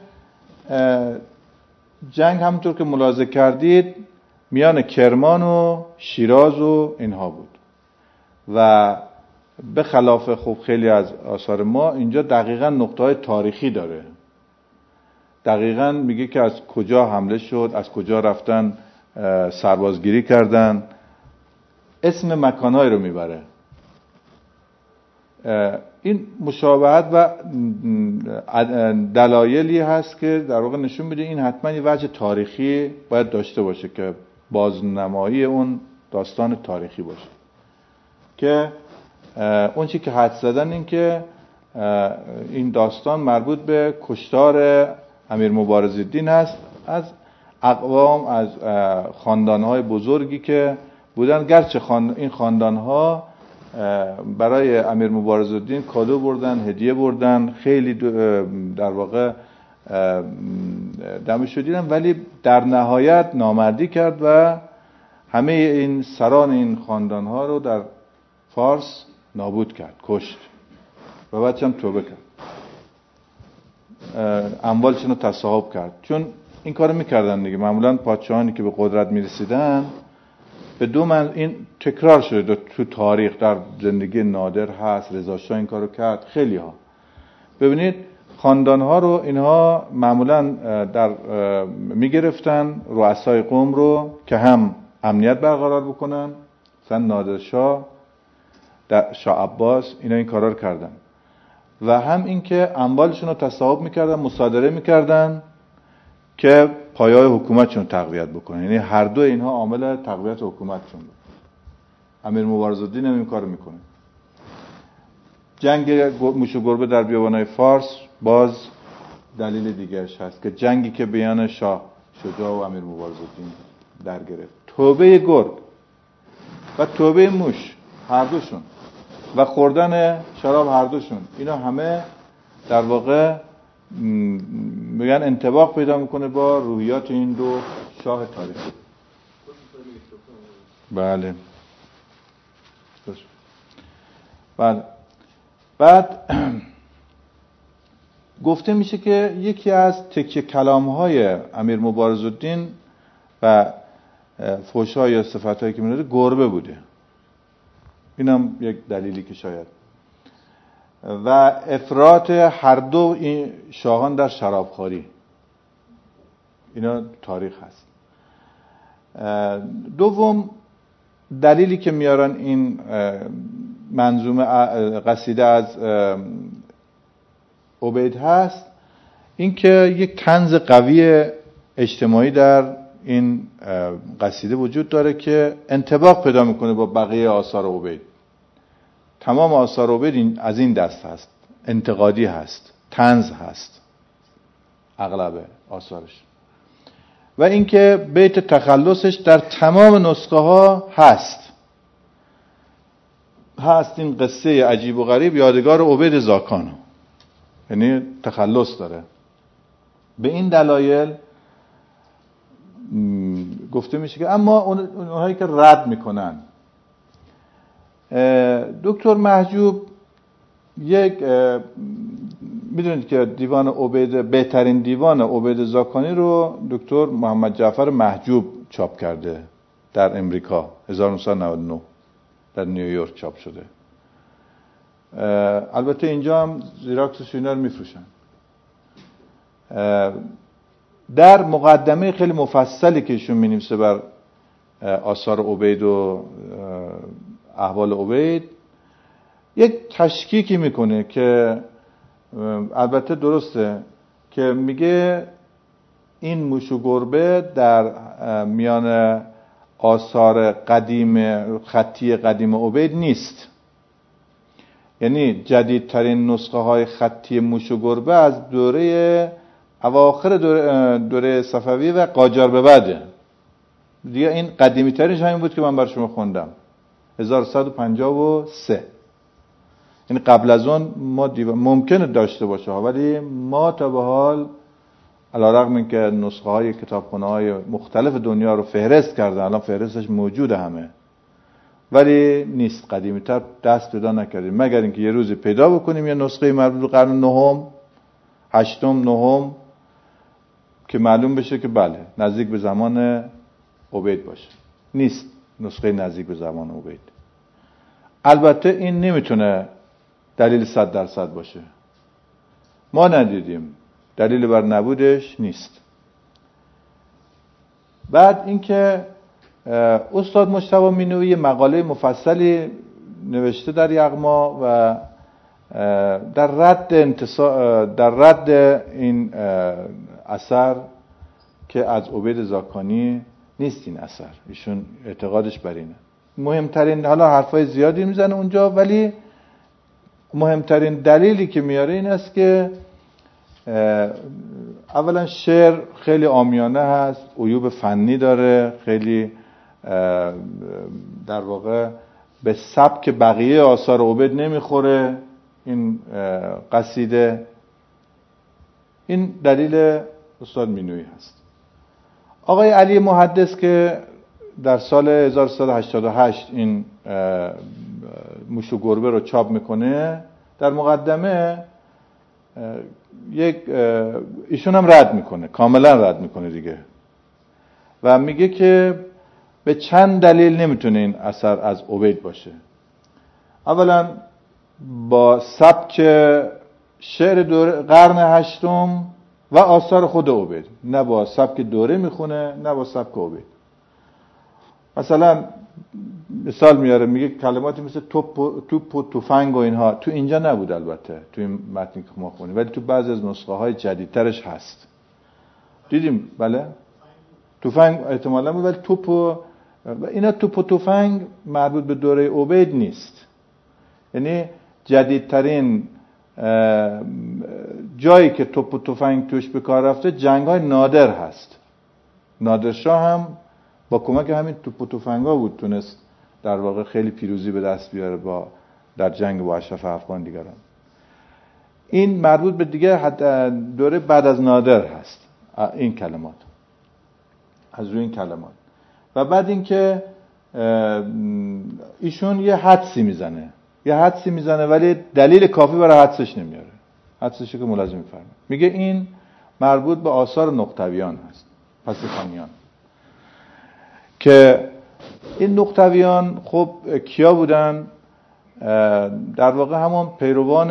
جنگ همونطور که ملاحظه کردید میان کرمان و شیراز و اینها بود و به خلاف خوب خیلی از آثار ما اینجا دقیقاً نقطه‌های تاریخی داره. دقیقاً میگه که از کجا حمله شد، از کجا رفتن سربازگیری کردن، اسم مکان‌های رو میبره. این مشابهت و دلایلی هست که در واقع نشون میده این حتما یه وجه تاریخی باید داشته باشه که بازنمایی اون داستان تاریخی باشه. که اون چی که حد زدن این که این داستان مربوط به کشتار امیر مبارزالدین هست از اقوام، از خاندان‌های بزرگی که بودن، گرچه این خاندان‌ها برای امیر مبارزالدین کادو بردن، هدیه بردن، خیلی در واقع دمشو دیدن، ولی در نهایت نامردی کرد و همه این سران این خاندان‌ها رو در فارس نابود کرد، کشت و بعدش هم توبه کرد، اموالشون رو تصاحب کرد. چون این کارو میکردن دیگه، معمولا پادشاهانی که به قدرت میرسیدن به دو من این تکرار شده تو تاریخ، در زندگی نادر هست، رضا شاه این کارو کرد، خیلی ها. ببینید خاندان ها رو اینها معمولا در میگرفتن رؤسای قوم رو که هم امنیت برقرار بکنن، مثلا نادر شاه، شاه عباس، اینا این کارا رو کردن و هم این که اموالشون رو تصاحب میکردن، مصادره میکردن که پایه‌های حکومتشون تقویت بکنن. یعنی هر دو اینها عامل تقویت حکومتشون بود. امیر مبارزالدین هم این کارو میکنه. جنگ موش و گربه در بیابان‌های فارس باز دلیل دیگرش هست که جنگی که بیان شاه شجاع و امیر مبارزالدین در گرفت، توبه گرگ و توبه موش هر دوشون و خوردن شراب هر دوشون، اینا همه در واقع میگن انطباق پیدا میکنه با روحیات این دو شاه تاریخی. بله. بعد گفته میشه که یکی از تکیه کلام‌های امیر مبارزالدین و فحش‌ها یا صفت‌هایی که می‌داده گربه بوده. اینم یک دلیلی که شاید و افراط هر دو این شاهان در شرابخواری، اینا تاریخ هست. دوم دلیلی که میارن این منظومه قصیده از عبید هست این که یک طنز قوی اجتماعی در این قصیده وجود داره که انطباق پیدا میکنه با بقیه آثار عبید. تمام آثار عبید از این دست هست، انتقادی هست، طنز هست اغلب آثارش. و اینکه بیت تخلصش در تمام نسخه ها هست این قصه عجیب و غریب یادگار عبید زاکانو، یعنی تخلص داره. به این دلایل گفته میشه که اما اونهایی که رد میکنن، دکتر محجوب یک میدونید که دیوان عبید، بهترین دیوان عبید زاکانی رو دکتر محمد جعفر محجوب چاپ کرده در امریکا 1999 در نیویورک چاپ شده. البته اینجا هم زیراکسش اینا رو میفروشن. در مقدمه خیلی مفصلی که ایشون مینویسه بر آثار عبید و احوال عبید یک تشکیکی میکنه که البته درسته که میگه این موش و گربه در میان آثار قدیم خطی قدیم عبید نیست. یعنی جدیدترین نسخه های خطی موش و گربه از دوره اواخر دوره صفوی و قاجار به بعده دیگه. این قدیمی ترینش همین بود که من بر شما خوندم 1153. یعنی قبل از اون ما ممکنه داشته باشه ولی ما تا به حال علیرغم اینکه نسخه های کتابخانه های مختلف دنیا رو فهرست کردن، الان فهرستش موجوده همه، ولی نیست، قدیمی تر دست پیدا نکردیم مگر اینکه یه روزی پیدا بکنیم یه نسخه مربوط به قرن نهم، هشتم، نهم که معلوم بشه که بله نزدیک به زمان عبید باشه. نیست نسخه نزدیک به زمان عبید. البته این نمیتونه دلیل 100% باشه، ما ندیدیم، دلیل بر نبودش نیست. بعد اینکه استاد مجتبی مینویی مقاله مفصلی نوشته در یغما و در رد این اثر که از عبید زاکانی نیست این اثر. ایشون اعتقادش بر اینه. مهمترین، حالا حرفای زیادی میزنه اونجا، ولی مهمترین دلیلی که میاره این است که اولا شعر خیلی عامیانه هست، عیوب فنی داره، خیلی در واقع به سبک بقیه آثار عبید نمیخوره این قصیده. این دلیل استاد مینویی هست. آقای علی محدث که در سال 1388 این موش و گربه رو چاپ میکنه، در مقدمه ایشون هم رد میکنه، کاملا رد میکنه دیگه، و میگه که به چند دلیل نمیتونه این اثر از عبید باشه. اولا با سبک شعر قرن هشتم و آثار خود عبید، نه با سبک دوره میخونه نه با سبک عبید. مثلا مثال میاره، میگه کلماتی مثل توپ و تفنگ و اینها تو اینجا نبود، البته تو این متنی که ما خونیم، ولی تو بعضی از نسخه های جدیدترش هست. دیدیم بله تفنگ احتمالاً بود، ولی توپ و اینا توپ و تفنگ مربوط به دوره عبید نیست. یعنی جدیدترین جایی که توپ و تفنگ توش به کار رفته جنگ‌های نادر هست. نادرشاه هم با کمک همین توپ و تفنگ‌ها بود تونست در واقع خیلی پیروزی به دست بیاره در جنگ با اشرف افغان دیگران. این مربوط به دیگه دوره بعد از نادر هست، این کلمات، از روی این کلمات. و بعد اینکه ایشون یه حدسی میزنه ولی دلیل کافی برای حدسش نمیاره. حدسش که ملازم میفرمه، میگه این مربوط به آثار نقطویان هست، پسیخانیان. که این نقطویان خب کیا بودن؟ در واقع همون پیروان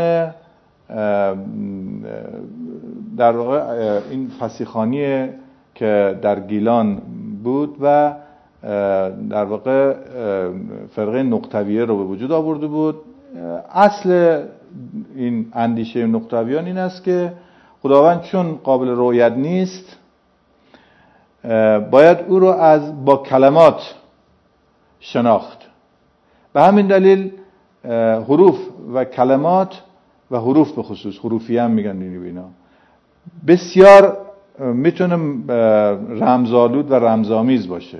در واقع این پسیخانی که در گیلان بود و در واقع فرقه نقطویه رو به وجود آورده بود. اصل این اندیشه نقطویان این است که خداوند چون قابل رؤیت نیست باید او رو با کلمات شناخت. به همین دلیل حروف و کلمات و حروف به خصوص، حروفی هم میگن اینا، بسیار میتونه رمزآلود و رمزآمیز باشه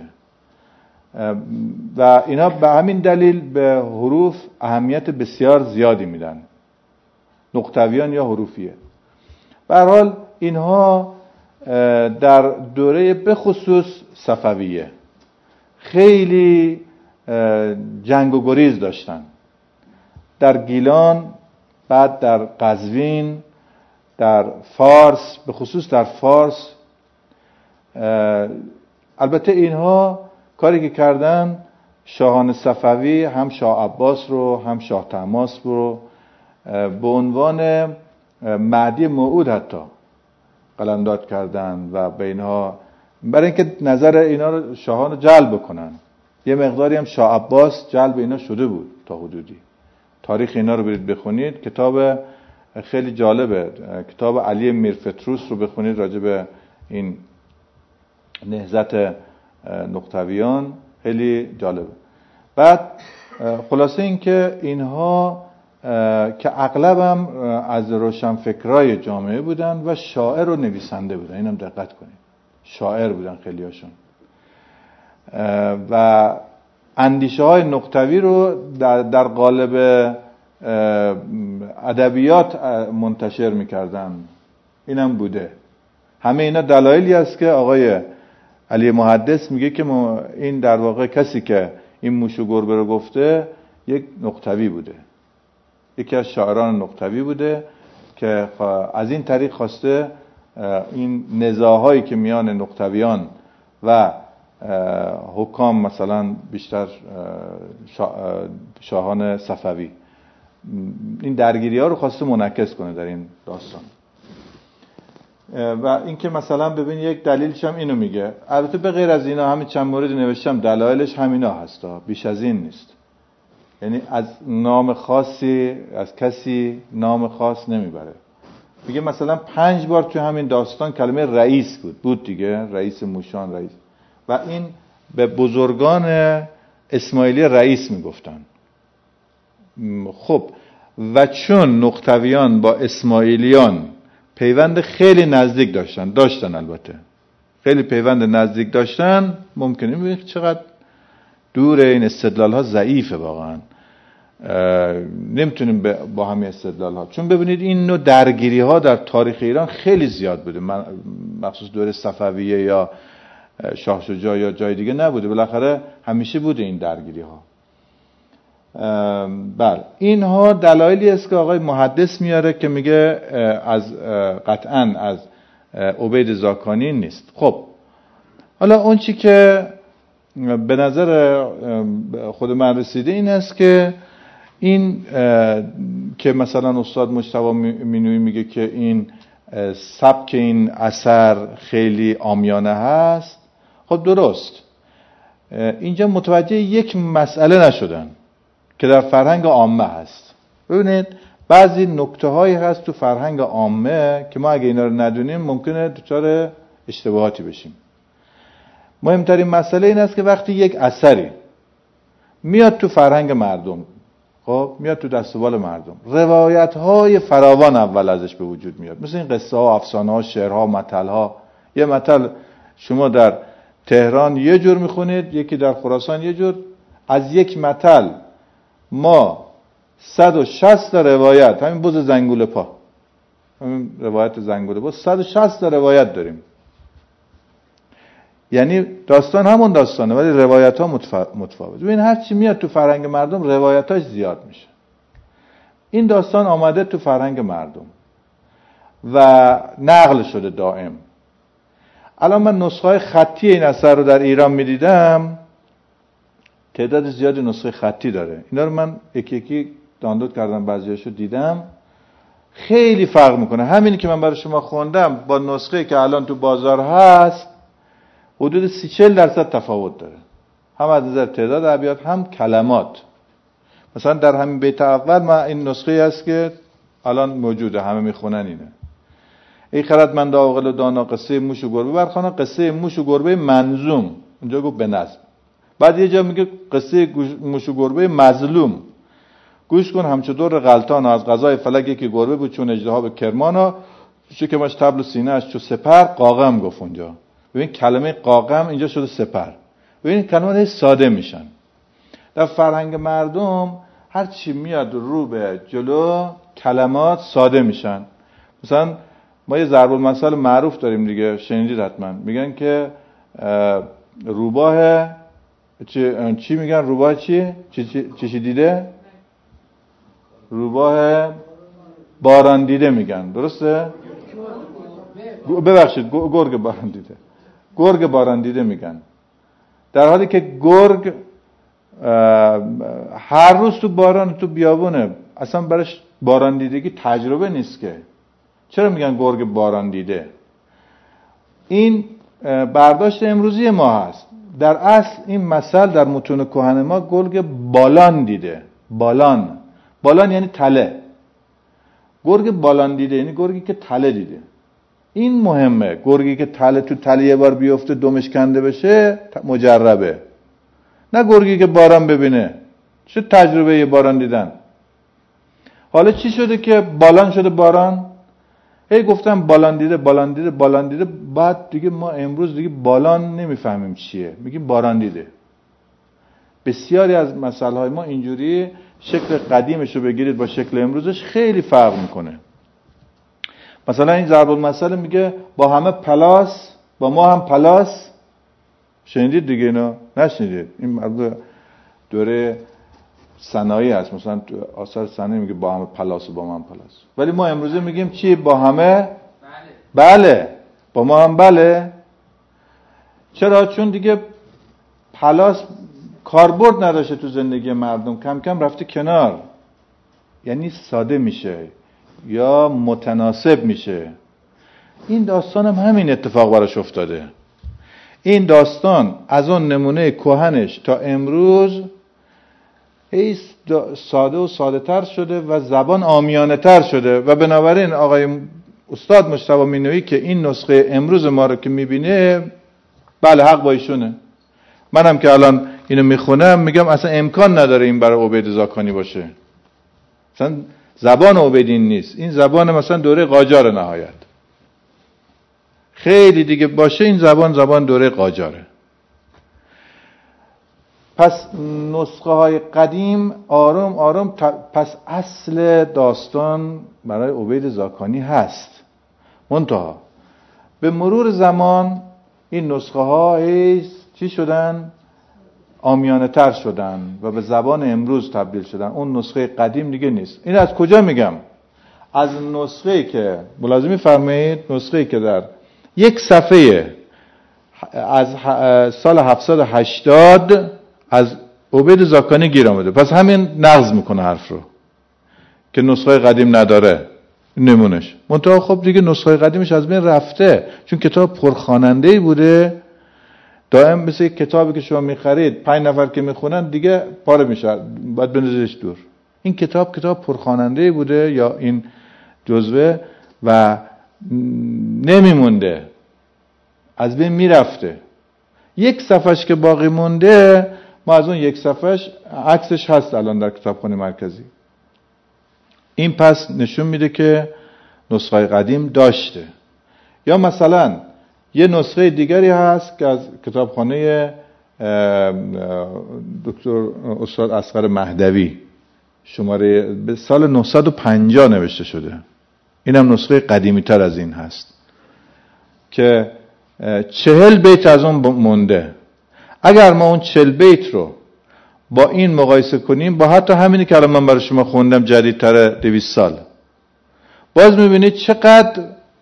و اینا به همین دلیل به حروف اهمیت بسیار زیادی میدن، نقطویان یا حروفیه. به هر حال اینها در دوره به خصوص صفویه خیلی جنگ و گریز داشتن، در گیلان، بعد در قزوین، در فارس، به خصوص در فارس. البته اینها کاری که کردن، شاهان صفوی هم شاه عباس رو هم شاه طهماسب رو به عنوان مهدی موعود حتی قلمداد کردن و به اینها برای اینکه نظر اینا رو شاهان رو جلب کنن. یه مقداری هم شاه عباس جلب اینا شده بود تا حدودی. تاریخ اینا رو برید بخونید، کتاب خیلی جالبه، کتاب علی میرفتروس رو بخونید راجع به این نهضت نقطویان، خیلی جالبه. بعد خلاصه این که اینها که اغلبم از روشنفکرای جامعه بودن و شاعر و نویسنده بودن، اینم دقت کنید، شاعر بودن خیلی هاشون و اندیشه های نقطوی رو در قالب ادبیات منتشر میکردن. اینم بوده. همه اینا دلایلی است که آقای علی محدث میگه که این در واقع کسی که این موش و گربه رو گفته یک نقطوی بوده، یکی از شاعران نقطوی بوده که از این طریق خواسته این نزاع‌هایی که میان نقطویان و حکام، مثلا بیشتر شاهان صفوی، این درگیری‌ها رو خواسته منعکس کنه در این داستان. و اینکه مثلا ببین یک دلیلش هم اینو میگه، البته به غیر از اینا همین چند مورد نوشتم، دلایلش همینا هستا، بیش از این نیست. یعنی از نام خاصی، از کسی نام خاص نمیبره. میگه مثلا 5 بار تو همین داستان کلمه رئیس بود دیگه، رئیس موشان، رئیس، و این به بزرگان اسماعیلی رئیس میگفتن. خب و چون نقطویان با اسماعیلیان پیوند خیلی نزدیک داشتن البته خیلی پیوند نزدیک داشتن، ممکنه ببینید چقدر دور این استدلال ها ضعیفه واقعا. نمیتونیم با همین استدلال ها، چون ببینید این نوع درگیری ها در تاریخ ایران خیلی زیاد بوده، مخصوص دوره صفویه یا شاه شجاع یا جای دیگه نبوده، بالاخره همیشه بوده این درگیری ها. بله، اینها دلایلی است که آقای محدث میاره که میگه قطعاً از عبید زاکانی نیست. خب حالا اون چی که به نظر خود من رسیده این است که این که مثلا استاد مجتبی مینویی میگه که این سبک این اثر خیلی عامیانه هست. خب درست، اینجا متوجه یک مسئله نشدن که در فرهنگ عامه هست. ببینید بعضی نکته هایی هست تو فرهنگ عامه که ما اگه اینا رو ندونیم ممکنه دچار اشتباهاتی بشیم. مهمترین مسئله این است که وقتی یک اثری میاد تو فرهنگ مردم، خب میاد تو دست و بال مردم. روایت های فراوان اول ازش به وجود میاد، مثل این قصه ها، افسانه ها، شعرها، متل ها. یه متل شما در تهران یه جور میخونید، یکی در خراسان یه جور. از یک متل ما 160 تا روایت، همین بز زنگوله پا، همین روایت زنگوله پا 160 تا روایت داریم. یعنی داستان همون داستانه ولی روایت ها متفاوت. ببین هر چی میاد تو فرهنگ مردم روایتاش زیاد میشه. این داستان آمده تو فرهنگ مردم و نقل شده دائم. الان من نسخه های خطی این اثر رو در ایران میدیدم، تعداد زیادی نسخه خطی داره. اینا رو من یکی یکی دانلود کردم، بعضیاشو دیدم. خیلی فرق میکنه. همینی که من برای شما خوندم با نسخه که الان تو بازار هست حدود 30-40% تفاوت داره، هم از نظر تعداد ابیات هم کلمات. مثلا در همین بیت اول من این نسخه هست که الان موجوده، همه میخونن اینه: ای خردمند عاقل و دانا قصه موش و گربه برخوانا. قصه موش و گربه منظوم، اونجا گفت به نظم. بعد یه جا میگه قصه موش و گربه مظلوم. گوش کن همچو دور غلطان، از قضای فلک یکی گربه بود چون اژدها به کرمانا. شکمش طبل و سینه اش چو سپر. قاقم گفت اونجا. ببین کلمه قاقم اینجا شده سپر. ببین کلمات ساده میشن. در فرهنگ مردم هر چی میاد رو به جلو کلمات ساده میشن. مثلا ما یه ضرب المثل معروف داریم دیگه، شنیدید حتما. میگن که روباه چی میگن؟ روباه چی دیده؟ روباه باران دیده میگن، درسته؟ ببخشید گرگ باران دیده. گرگ باران دیده میگن، در حالی که گرگ هر روز تو باران تو بیابونه، اصلا برش باران دیدگی تجربه نیست که. چرا میگن گرگ باران دیده؟ این برداشت امروزی ما هست. در اصل این مثل در متون کهن ما گرگ بالان دیده. بالان یعنی تله. گرگ بالان دیده یعنی گرگی که تله دیده. این مهمه. گرگی که تله تو تله یه بار بیفته دمش کنده بشه مجربه، نه گرگی که باران ببینه. چه تجربه یه باران دیدن؟ حالا چی شده که بالان شده باران؟ گفتم بالان دیده. بعد دیگه ما امروز دیگه بالان نمیفهمیم چیه، میگیم باران دیده. بسیاری از مسائل ما اینجوری شکل قدیمش رو بگیرید با شکل امروزش خیلی فرق میکنه. مثلا این ضرب المثل میگه با همه پلاس با ما هم پلاس. شنیدید دیگه اینو؟ نشنیدید؟ این مربوط دوره صنایع هست. مثلا تو آثار صنایع میگه با همه پلاس و با ما هم پلاس. ولی ما امروزه میگیم چی؟ با همه بله. با ما هم بله. چرا؟ چون دیگه پلاس کاربرد نداشته تو زندگی مردم، کم کم رفته کنار. یعنی ساده میشه یا متناسب میشه. این داستان هم همین اتفاق براش افتاده. این داستان از اون نمونه کهنش تا امروز ساده و ساده تر شده و زبان عامیانه تر شده و بنابراین آقای استاد مجتبی مینویی که این نسخه امروز ما رو که میبینه، بله حق با ایشونه. منم که الان اینو میخونم میگم اصلا امکان نداره این برای عبید زاکانی باشه. مثلا زبان عبید این نیست، این زبان مثلا دوره قاجار نهایت. خیلی دیگه باشه این زبان دوره قاجاره. پس نسخه های قدیم آرام پس اصل داستان برای عبید زاکانی هست. منتها به مرور زمان این نسخه ها چی شدن؟ عامیانه تر شدن و به زبان امروز تبدیل شدن. اون نسخه قدیم دیگه نیست. این از کجا میگم؟ از نسخه‌ای که ملازمی فرمایید، نسخه‌ای که در یک صفحه از سال 780 از عبید زاکانی گیر آمده. پس همین نقض میکنه حرف رو که نسخه قدیم نداره. نمونش. منتها خب دیگه نسخه قدیمش از بین رفته، چون کتاب پرخواننده‌ای بوده. دائم مثل یک کتابی که شما میخرید 5 نفر که میخونن دیگه پاره میشه، باید بندازیش دور. این کتاب پرخواننده‌ای بوده یا این جزوه و نمیمونده، از بین میرفته. یک صفحش که باقی مونده ما از اون یک صفحهش عکسش هست الان در کتابخانه مرکزی. این پس نشون میده که نسخه قدیم داشته. یا مثلا یه نسخه دیگری هست که از کتابخانه دکتر استاد اصغر مهدوی، شماره به سال 950 نوشته شده. اینم نسخه قدیمی تر از این هست که 40 بیت از اون مونده. اگر ما اون 40 بیت رو با این مقایسه کنیم، با حتی همینی که الان من برای شما خوندم جدیدتر 200 سال، باز میبینید چقدر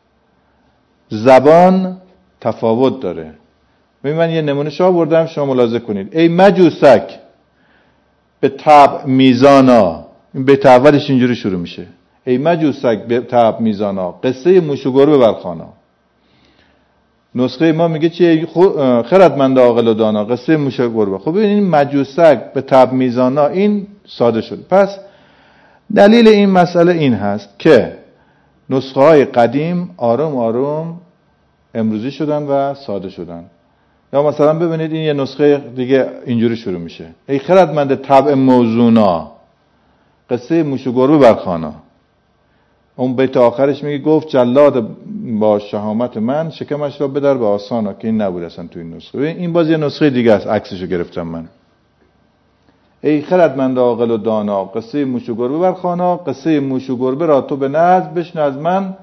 زبان تفاوت داره. من یه نمونه شما بردم، شما ملاحظه کنید. ای مجوسک به طبع میزانا، این بیت اولش اینجوری شروع میشه. ای مجوسک به طبع میزانا، قصه موش و گربه برخوانا. نسخه ما میگه چیه؟ خردمند عاقل و دانا، قصه موش و گربه. خب ببینید مجوسک به طبع میزانا این ساده شد. پس دلیل این مسئله این هست که نسخه های قدیم آروم آروم امروزی شدن و ساده شدن. یا مثلا ببینید این یه نسخه دیگه اینجوری شروع میشه. ای خردمند طبع موزونا، قصه موش و گربه برخوانا. اون بیت آخرش میگه گفت جلاد با شهامت من، شکمش را بدر به آسانا، که این نبود اصلا تو این نسخه. این باز یه نسخه دیگه است، عکسشو گرفتم من. ای خردمند عاقل و دانا، قصه موش و گربه برخوانا. قصه موش و گربه را تو به نظم بشن از من،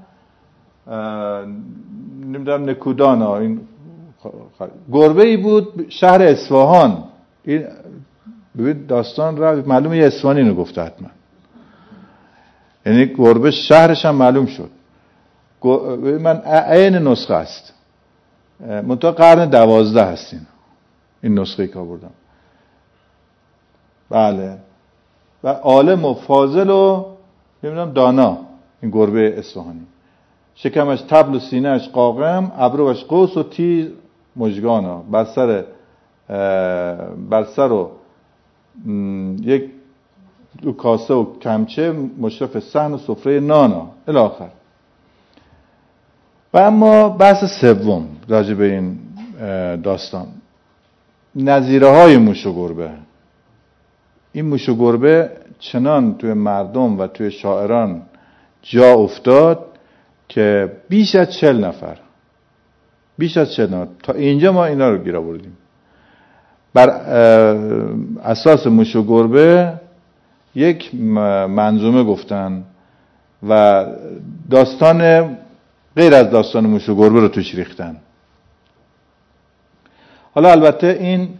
نمیدونم نکودانا. این گربه ای بود شهر اصفهان. این ببین داستان را معلومه یه اصفهانی اینو گفته حتما، یعنی گربه شهرش هم معلوم شد. من عین نسخه است، منتها قرن 12 هستین این نسخه که آوردم. بله. و عالم و فاضل و نمیدونم دانا، این گربه اصفهانی. شکمش طبل و سینه‌اش قاقم، ابروش قوس و تیز مژگانا. بر سر و یک دو کاسه و کمچه، مشرف صحن و سفره نانا الی آخر. و اما بحث سوم راجع به این داستان، نظیره های موش و گربه. این موش و گربه چنان توی مردم و توی شاعران جا افتاد که بیش از 40 نفر تا اینجا ما اینا رو گیر آوردیم. بر اساس موش و گربه یک منظومه گفتن و داستان غیر از داستان موش و گربه رو توش ریختن. حالا البته این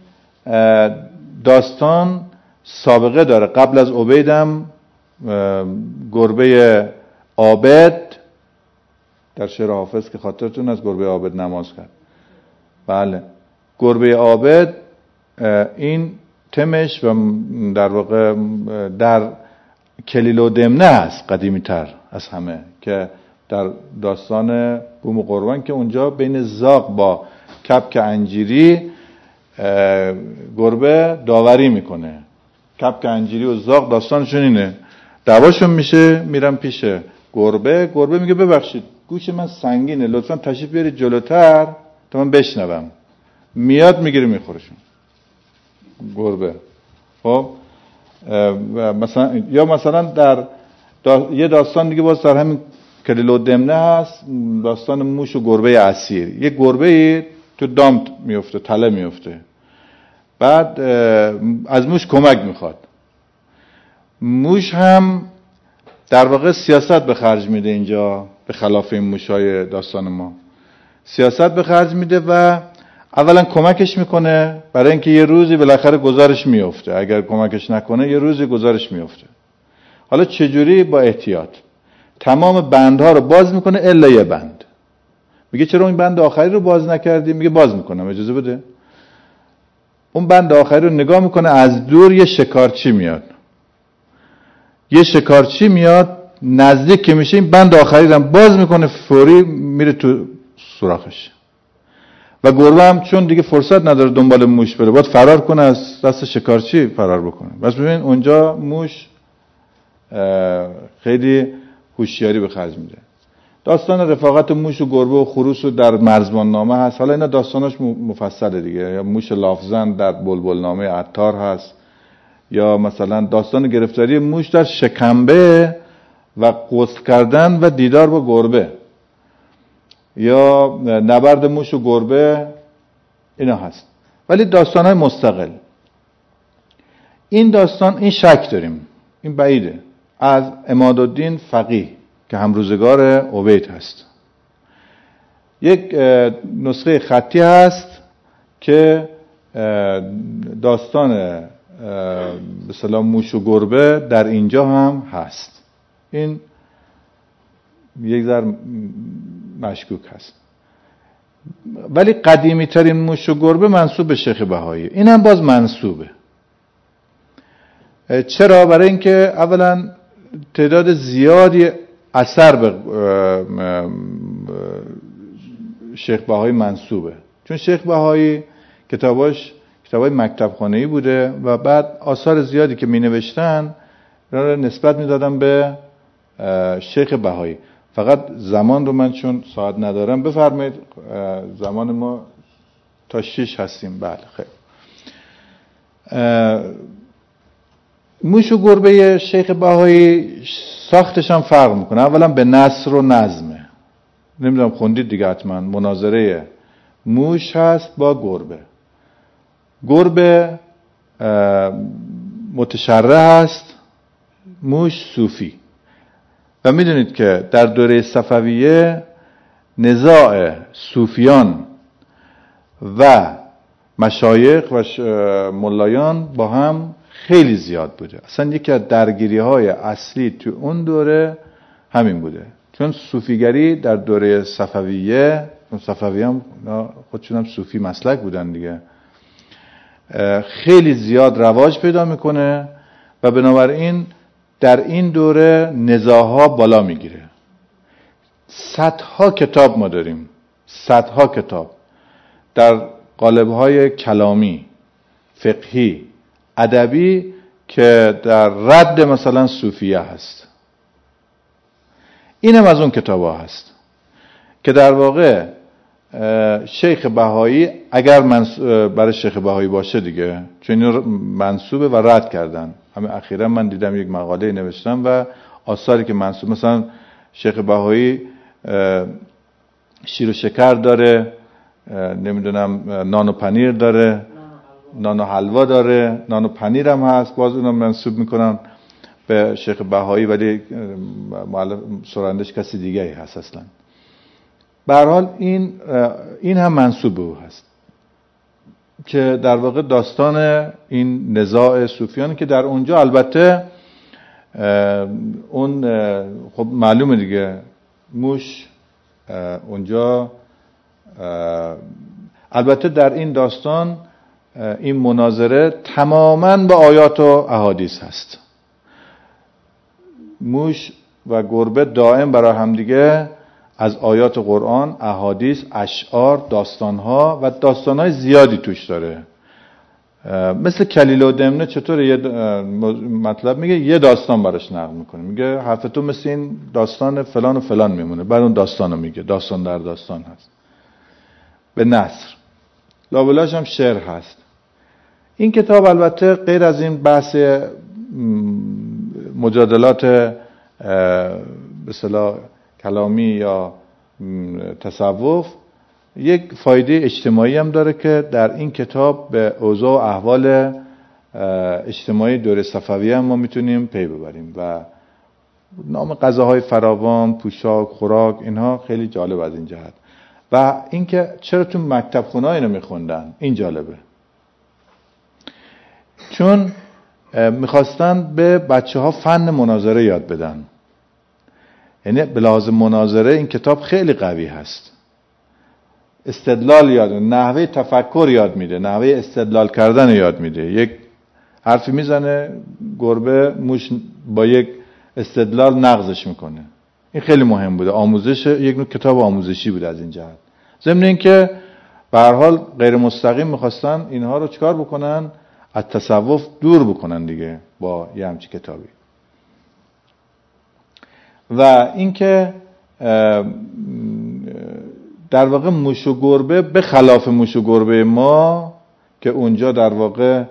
داستان سابقه داره. قبل از عبیدم گربه عابد در شعر حافظ که خاطرتون از گربه عابد نماز کرد. بله، گربه عابد این تمش و در واقع در کلیل و دمنه هست، قدیمی تر از همه، که در داستان بوم و قربان که اونجا بین زاغ با کبک انجیری گربه داوری میکنه. کبک انجیری و زاغ داستانشون اینه، دعواشون میشه، میرم پیش گربه میگه ببخشید گوش من سنگینه، لطفا تشریف بیارید جلوتر تا من بشنوم. میاد میگیره میخورشون گربه. خب مثلا یا مثلا در یه داستان دیگه باز در همین کلیل و دمنه هست، داستان موش و گربه اسیر. یه گربه تو دام میفته، تله میفته، بعد از موش کمک میخواد. موش هم در واقع سیاست به خرج میده اینجا، به خلاف این موشای داستان ما سیاست به خرج میده و اولا کمکش میکنه برای اینکه یه روزی بالاخره گزارش میفته، اگر کمکش نکنه یه روزی گزارش میفته. حالا چجوری؟ با احتیاط. تمام بندها رو باز میکنه الا یه بند. میگه چرا این بند آخری رو باز نکردی؟ میگه باز میکنم، اجازه بده. اون بند آخری رو نگاه میکنه، از دور یه شکارچی میاد، نزدیک که میشه این بند آخری رو باز میکنه، فوری میره تو سوراخش. و گربه هم چون دیگه فرصت نداره دنبال موش بره، باید فرار کنه، از دست شکارچی فرار بکنه. بس ببین اونجا موش خیلی هوشیاری به خرج میده. داستان رفاقت موش و گربه و خروس رو در مرزبان نامه هست. حالا اینا داستاناش مفصله دیگه. یا موش لافزن در بلبل نامه عطار هست، یا مثلا داستان گرفتاری موش در شکمبه و غسل کردن و دیدار با گربه، یا نبرد موش و گربه، اینا هست. ولی داستان‌های مستقل. این داستان، این شک داریم، این بعیده، از عمادالدین فقیه که همروزگار عبید هست. یک نسخه خطی هست که داستان به اصطلاح موش و گربه در اینجا هم هست. این یک ذره مشکوک هست. ولی قدیمی ترین موش و گربه منسوب به شیخ بهایی. این هم باز منسوبه. چرا؟ برای اینکه اولا تعداد زیادی اثر به شیخ بهایی منسوبه، چون شیخ بهایی کتابای مکتب خانه‌ای بوده و بعد آثار زیادی که می نوشتن را نسبت می دادن به شیخ بهایی. فقط زمان رو من چون ساعت ندارم بفرمایید. زمان ما تا 6 هستیم. بله خیلی. موش و گربه شیخ بهایی ساختش هم فرق میکنه. اولا به نثر و نظمه. نمیدونم خوندید دیگه حتما. مناظره موش هست با گربه. گربه متشرع هست، موش صوفی. و میدونید که در دوره صفویه نزاع صوفیان و مشایخ و ملایان با هم خیلی زیاد بوده. اصلا یکی از درگیری‌های اصلی تو اون دوره همین بوده، چون صوفیگری در دوره صفویه، صفویه هم خودشون هم صوفی مسلک بودن دیگه، خیلی زیاد رواج پیدا میکنه و بنابراین در این دوره نزاع‌ها بالا میگیره. صدها کتاب ما داریم، صدها کتاب در قالب‌های کلامی، فقهی، ادبی که در رد مثلا صوفیه هست. اینم از اون کتاب‌ها هست که در واقع شیخ بهایی، اگر برای شیخ بهایی باشه دیگه، چون این منسوبه و رد کردن. همین اخیراً من دیدم یک مقاله نوشتم و آثاری که منسوب، مثلا شیخ بهایی شیر و شکر داره، نمیدونم نان و پنیر داره، نان و حلوا داره، نان و پنیر هم هست، باز اونم منسوب میکنن به شیخ بهایی، ولی سرندش کسی دیگه ای هست اصلا. به هر حال این هم منسوب به او هست که در واقع داستان این نزاع صوفیان که در اونجا البته اون خب معلومه دیگه، موش اونجا البته در این داستان این مناظره تماماً به آیات و احادیث هست. موش و گربه دائم برای همدیگه از آیات قرآن، احادیث، اشعار، داستانها و داستانهای زیادی توش داره. مثل کلیله و دمنه چطور یه مطلب میگه، یه داستان براش نقل میکنه، میگه حرف تو مثل این داستان فلان و فلان میمونه، بعد اون داستانو میگه، داستان در داستان هست به نثر. لابلاش هم شعر هست. این کتاب البته غیر از این بحث مجادلات به اصطلاح کلامی یا تصوف، یک فایده اجتماعی هم داره که در این کتاب به اوضاع و احوال اجتماعی دوره صفویه هم ما میتونیم پی ببریم و نام غذاهای فراوان، پوشاک، خوراک، اینها خیلی جالب از این جهت. و اینکه چرا تو مکتب خونه‌ها اینو میخوندن، این جالبه، چون میخواستن به بچه‌ها فن مناظره یاد بدن. یعنی به لحاظ مناظره این کتاب خیلی قوی هست. استدلال یاد میده، نحوه تفکر یاد میده، نحوه استدلال کردن یاد میده. یک حرفی میزنه، گربه موش با یک استدلال نقضش میکنه. این خیلی مهم بوده. آموزش، یک نوع کتاب آموزشی بوده از این جهت. ضمن اینکه به هر حال غیر مستقیم میخواستن اینها رو چیکار بکنن؟ از تصوف دور بکنن دیگه با یه همچین کتابی. و اینکه در واقع موش و گربه به خلاف موش و گربه ما که اونجا در واقع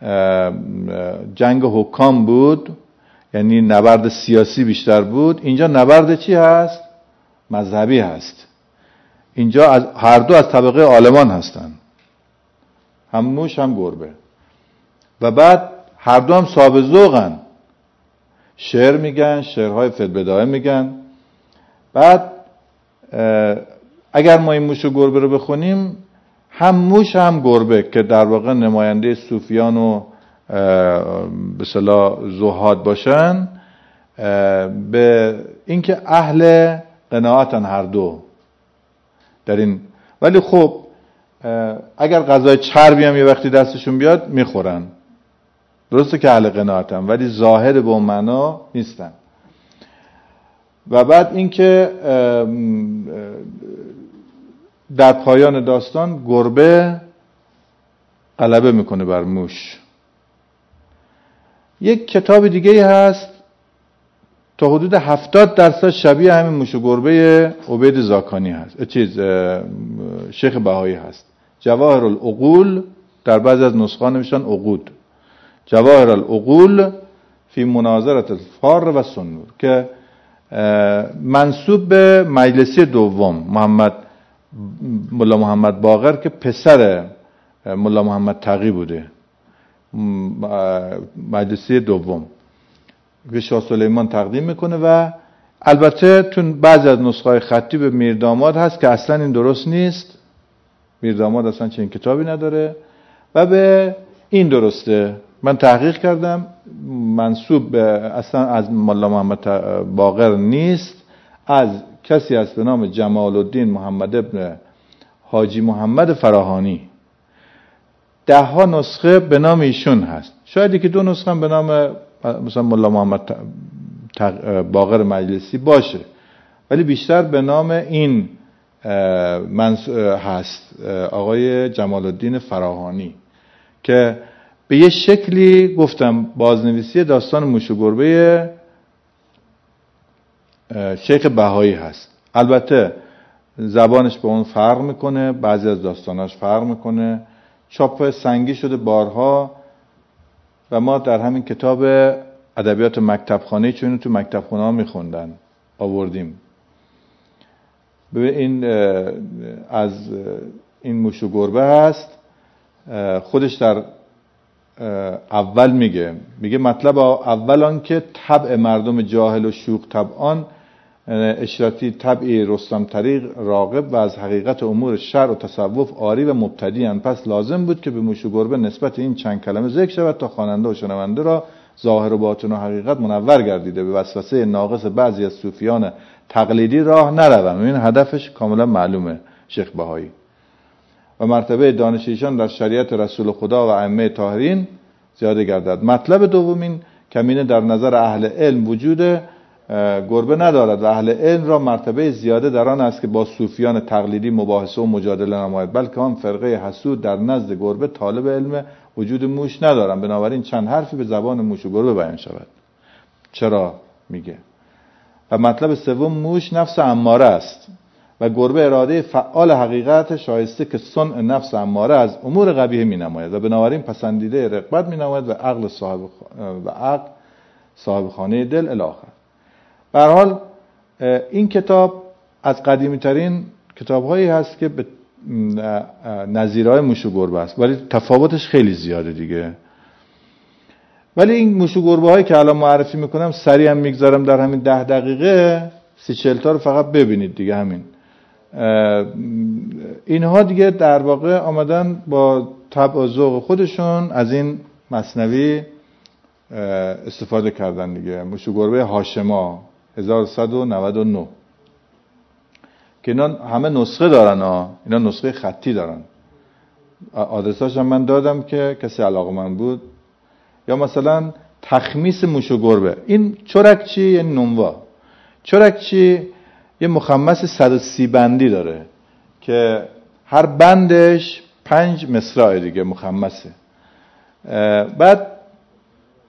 جنگ حکام بود، یعنی نبرد سیاسی بیشتر بود، اینجا نبرد چی هست؟ مذهبی هست. اینجا هر دو از طبقه عالمان هستن، هم موش هم گربه، و بعد هر دو هم صاحب ذوقن، شعر میگن، شعرهای فی‌البداهه میگن. بعد اگر ما این موش و گربه رو بخونیم، هم موش هم گربه که در واقع نماینده صوفیان و به اصطلاح زهاد باشن، به اینکه اهل قناعتن هر دو در این. ولی خب اگر غذای چربی هم یه وقتی دستشون بیاد میخورن، درسته که اهل قناعتن، ولی ظاهر به اون معنا نیستن. و بعد اینکه در پایان داستان گربه غلبه میکنه بر موش. یک کتاب دیگه هست تا حدود 70% شبیه همین موش و گربه عبید زاکانی هست، شیخ بهایی هست. جواهر العقول، در بعضی از نسخه نوشتن عقود، جواهر العقول فی مناظرة الفار و سنور، که منسوب به مجلسی دوم ملا محمد باقر که پسر ملا محمد تقی بوده، مجلسی دوم که شاه سلیمان تقدیم میکنه. و البته تو بعضی از نسخه‌های خطی به میرداماد هست که اصلا این درست نیست، میرداماد اصلا چنین کتابی نداره، و به این درسته. من تحقیق کردم، منسوب به اصلا از ملا محمد باقر نیست، از کسی است به نام جمال الدین محمد ابن حاجی محمد فراهانی. 10 نسخه به نام ایشون هست، شاید یکی 2 نسخه هم به نام مثلا ملا محمد باقر مجلسی باشه، ولی بیشتر به نام این هست، آقای جمال الدین فراهانی، که به یه شکلی گفتم بازنویسی داستان موش و گربه شیخ بهایی هست. البته زبانش به اون فرق میکنه، بعضی از داستاناش فرق میکنه، چاپ سنگی شده بارها، و ما در همین کتاب ادبیات مکتبخانه، چون تو مکتبخانه ها میخوندن، آوردیم. ببین از این موش و گربه هست، خودش در اول میگه مطلب اول آن که طبع مردم جاهل و شوخ طبعان اشراتی طبعی رستم طریق راغب و از حقیقت امور شرع و تصوف عاری و مبتدی ان، پس لازم بود که به موش و گربه نسبت این چند کلمه ذکر شود تا خواننده و شنونده را ظاهر و باطن و حقیقت منور گردیده به وسوسه ناقص بعضی از صوفیان تقلیدی راه نروند. این هدفش کاملا معلومه شیخ بهایی. و مرتبه دانش ایشان در شریعت رسول خدا و ائمه طاهرین زیاده گردد. مطلب دومین کمینه در نظر اهل علم وجود گربه ندارد و اهل علم را مرتبه زیاده در آن است که با صوفیان تقلیدی مباحثه و مجادله نماید، بلکه آن فرقه حسود در نزد گربه طالب علم وجود موش ندارند. بنابراین چند حرفی به زبان موش و گربه بیان شود. چرا میگه؟ و مطلب سوم، موش نفس اماره است و گربه اراده فعال حقیقت شایسته که صنع نفس اماره از امور قبیح می نماید و بنابراین پسندیده رغبت می نماید و عقل صاحب خانه دل الاخر. به هر حال این کتاب از قدیمی ترین کتاب هایی هست که به نظیرهای موش و گربه است، ولی تفاوتش خیلی زیاده دیگه. ولی این موش و گربه هایی که الان معرفی میکنم سریع هم میگذارم در همین 10 دقیقه 30-40 تا رو فقط ببینید دیگه. همین اینها دیگه در واقع آمدن با طبع و ذوق خودشون از این مثنوی استفاده کردن دیگه. موش و گربه هاشما 1199 که اینا همه نسخه دارن اینا نسخه خطی دارن. آدرساش هم من دادم که کسی علاقه‌مند بود. یا مثلا تخمیس موش و گربه، این چرکچی یعنی نونوا. چرکچی یه مخمس 130 بندی داره که هر بندش 5 مصرع دیگه مخمسه. بعد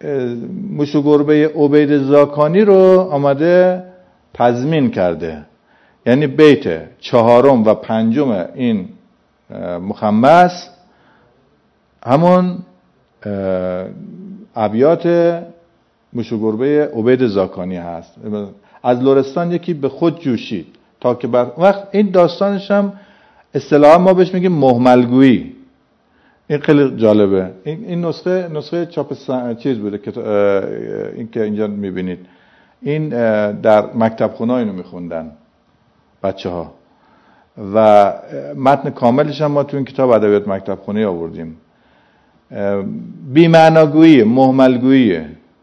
موش و گربه عبید زاکانی رو آمده تضمین کرده یعنی بیت 4 و 5 این مخمس همون ابیات موش و گربه عبید زاکانی هست. از لرستان یکی به خود جوشید تا که بر وقت این داستانش هم اصطلاحا ما بهش میگیم مهملگویی. این خیلی جالبه. این نسخه چاپ چیز بوده که این که اینجا میبینید، این در مکتب خونه اینو میخوندن بچه‌ها و متن کاملش هم ما تو این کتاب ادبیات مکتب خونه آوردیم. بی‌معناگویی، مهملگویی،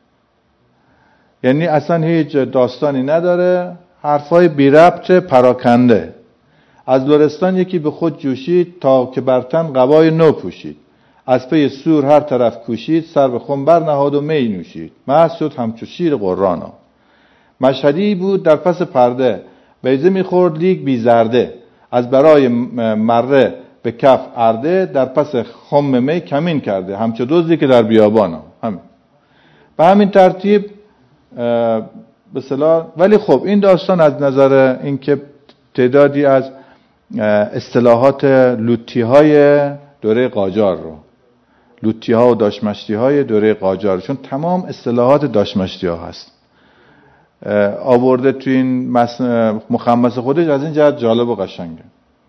یعنی اصلا هیچ داستانی نداره، حرفای بی ربط پراکنده. از لرستان یکی به خود جوشید تا که بر تن قبای نو پوشید، از پی سور هر طرف کوشید، سر به خم بر نهاد و می نوشید، مست شد همچو شیر قرانا. مشهدی بود در پس پرده، بیضه میخورد لیک بی زرده، از برای مره به کف ارده، در پس خم می کمین کرده، همچو دزدی که در بیابانا. همین به همین ترتیب به اصطلاح. ولی خب این داستان از نظر اینکه تعدادی از اصطلاحات لوتی های دوره قاجار رو، لوتی ها و داشمشتی های دوره قاجار، چون تمام اصطلاحات داشمشتی ها هست، آورده تو این مخمس خودش. از این جهت جالب و قشنگه.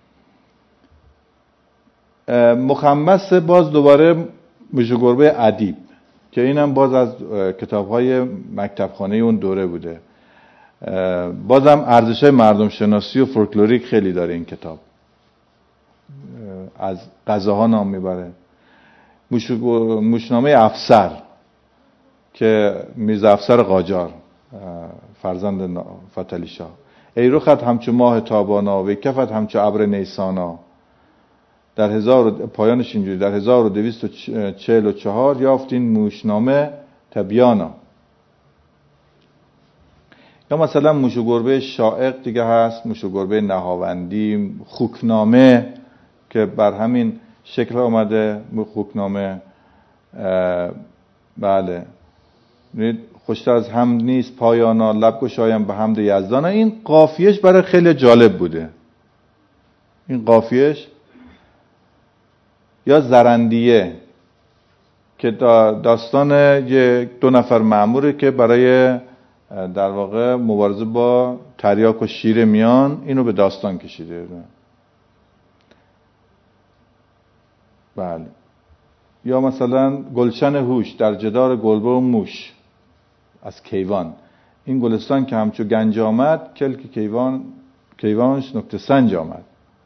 مخمس باز دوباره موش و گربه ادیب که اینم باز از کتاب‌های مکتبخانه اون دوره بوده. بازم ارزش‌های مردم شناسی و فولکلوریک خیلی داره این کتاب. از غذاها نام میبره. موشنامه افسر که میرزا افسر قاجار فرزند فتحعلی شاه، ای رخت همچو ماه تابانا و کفت همچو ابر نیسانا، در پایانش اینجوری، در 1244 یافتین موشنامه تبیانا. یا مثلا موش و گربه شائق دیگه هست، موش و گربه نهاوندی، خوکنامه که بر همین شکل آمده. خوکنامه بله، خوشتر از هم نیست پایانا، لب گشایم به حمد یزدانا. این قافیهش برای خیلی جالب بوده. این قافیهش. یا زرندیه که داستان دو نفر مأموره که برای در واقع مبارزه با تریاک و شیر میان اینو به داستان کشیده. بله. یا مثلا گلشن هوش در جدار گلبه و موش از کیوان، این گلستان که همچو گنج آمد، کلک کیوانش نکته سنج آمد.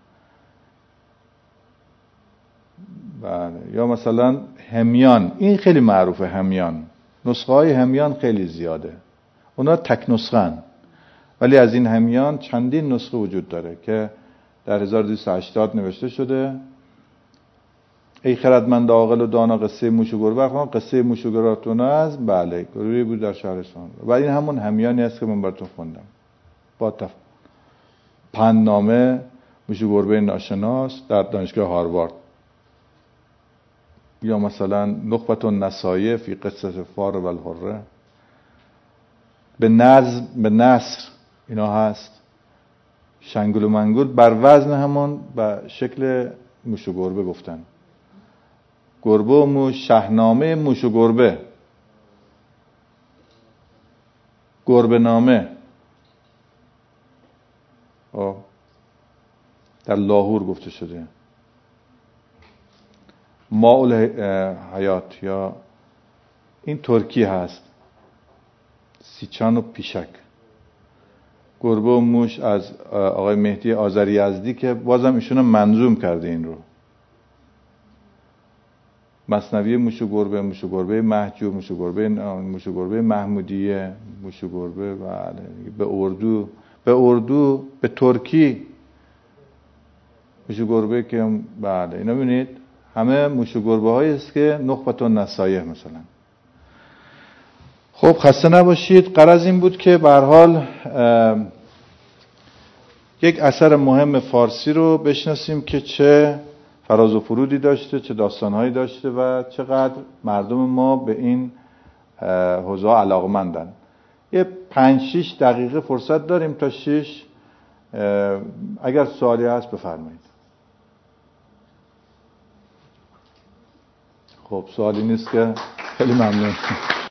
بله. یا مثلا همیان، این خیلی معروفه. همیان، نسخه های همیان خیلی زیاده، اونا تک نسخن، ولی از این همیان چندین نسخه وجود داره که در 1280 نوشته شده. ای خردمند عاقل و دانا قصه موش و گربه، قصه موش و گربه از بله گروهی بود در شهرستان، و این همون همیانی است که من براتون خوندم با پندنامه موش و گربه ناشناس در دانشگاه هاروارد. یا مثلا نخبت النصایح فی قصه فار و الحره، به نصر اینا هست. شنگول و منگول بر وزن همون به شکل موش و گربه گفتن. گربه و موش، شهنامه موش و گربه، گربه نامه در لاهور گفته شده. ماء حیات، یا این ترکی هست، سیچان و پیشک. گربه و موش از آقای مهدی آذری یزدی که بازم ایشون منظوم کرده این رو. مثنوی موش و گربه، موش و گربه محجوب، موش و گربه محمودیه، موش و گربه بله. به اردو به ترکی موش و گربه که بله، اینا ببینید همه موش و گربه هایی است که نخبت النصایح مثلا. خب خسته نباشید. غرض این بود که به هر حال یک اثر مهم فارسی رو بشناسیم که چه فراز و فرودی داشته، چه داستانهایی داشته و چقدر مردم ما به این حوزه علاقمندن. یه 5-6 دقیقه فرصت داریم تا 6 اگر سوالی هست بفرمایید. خب سوالی نیست که خیلی ممنون.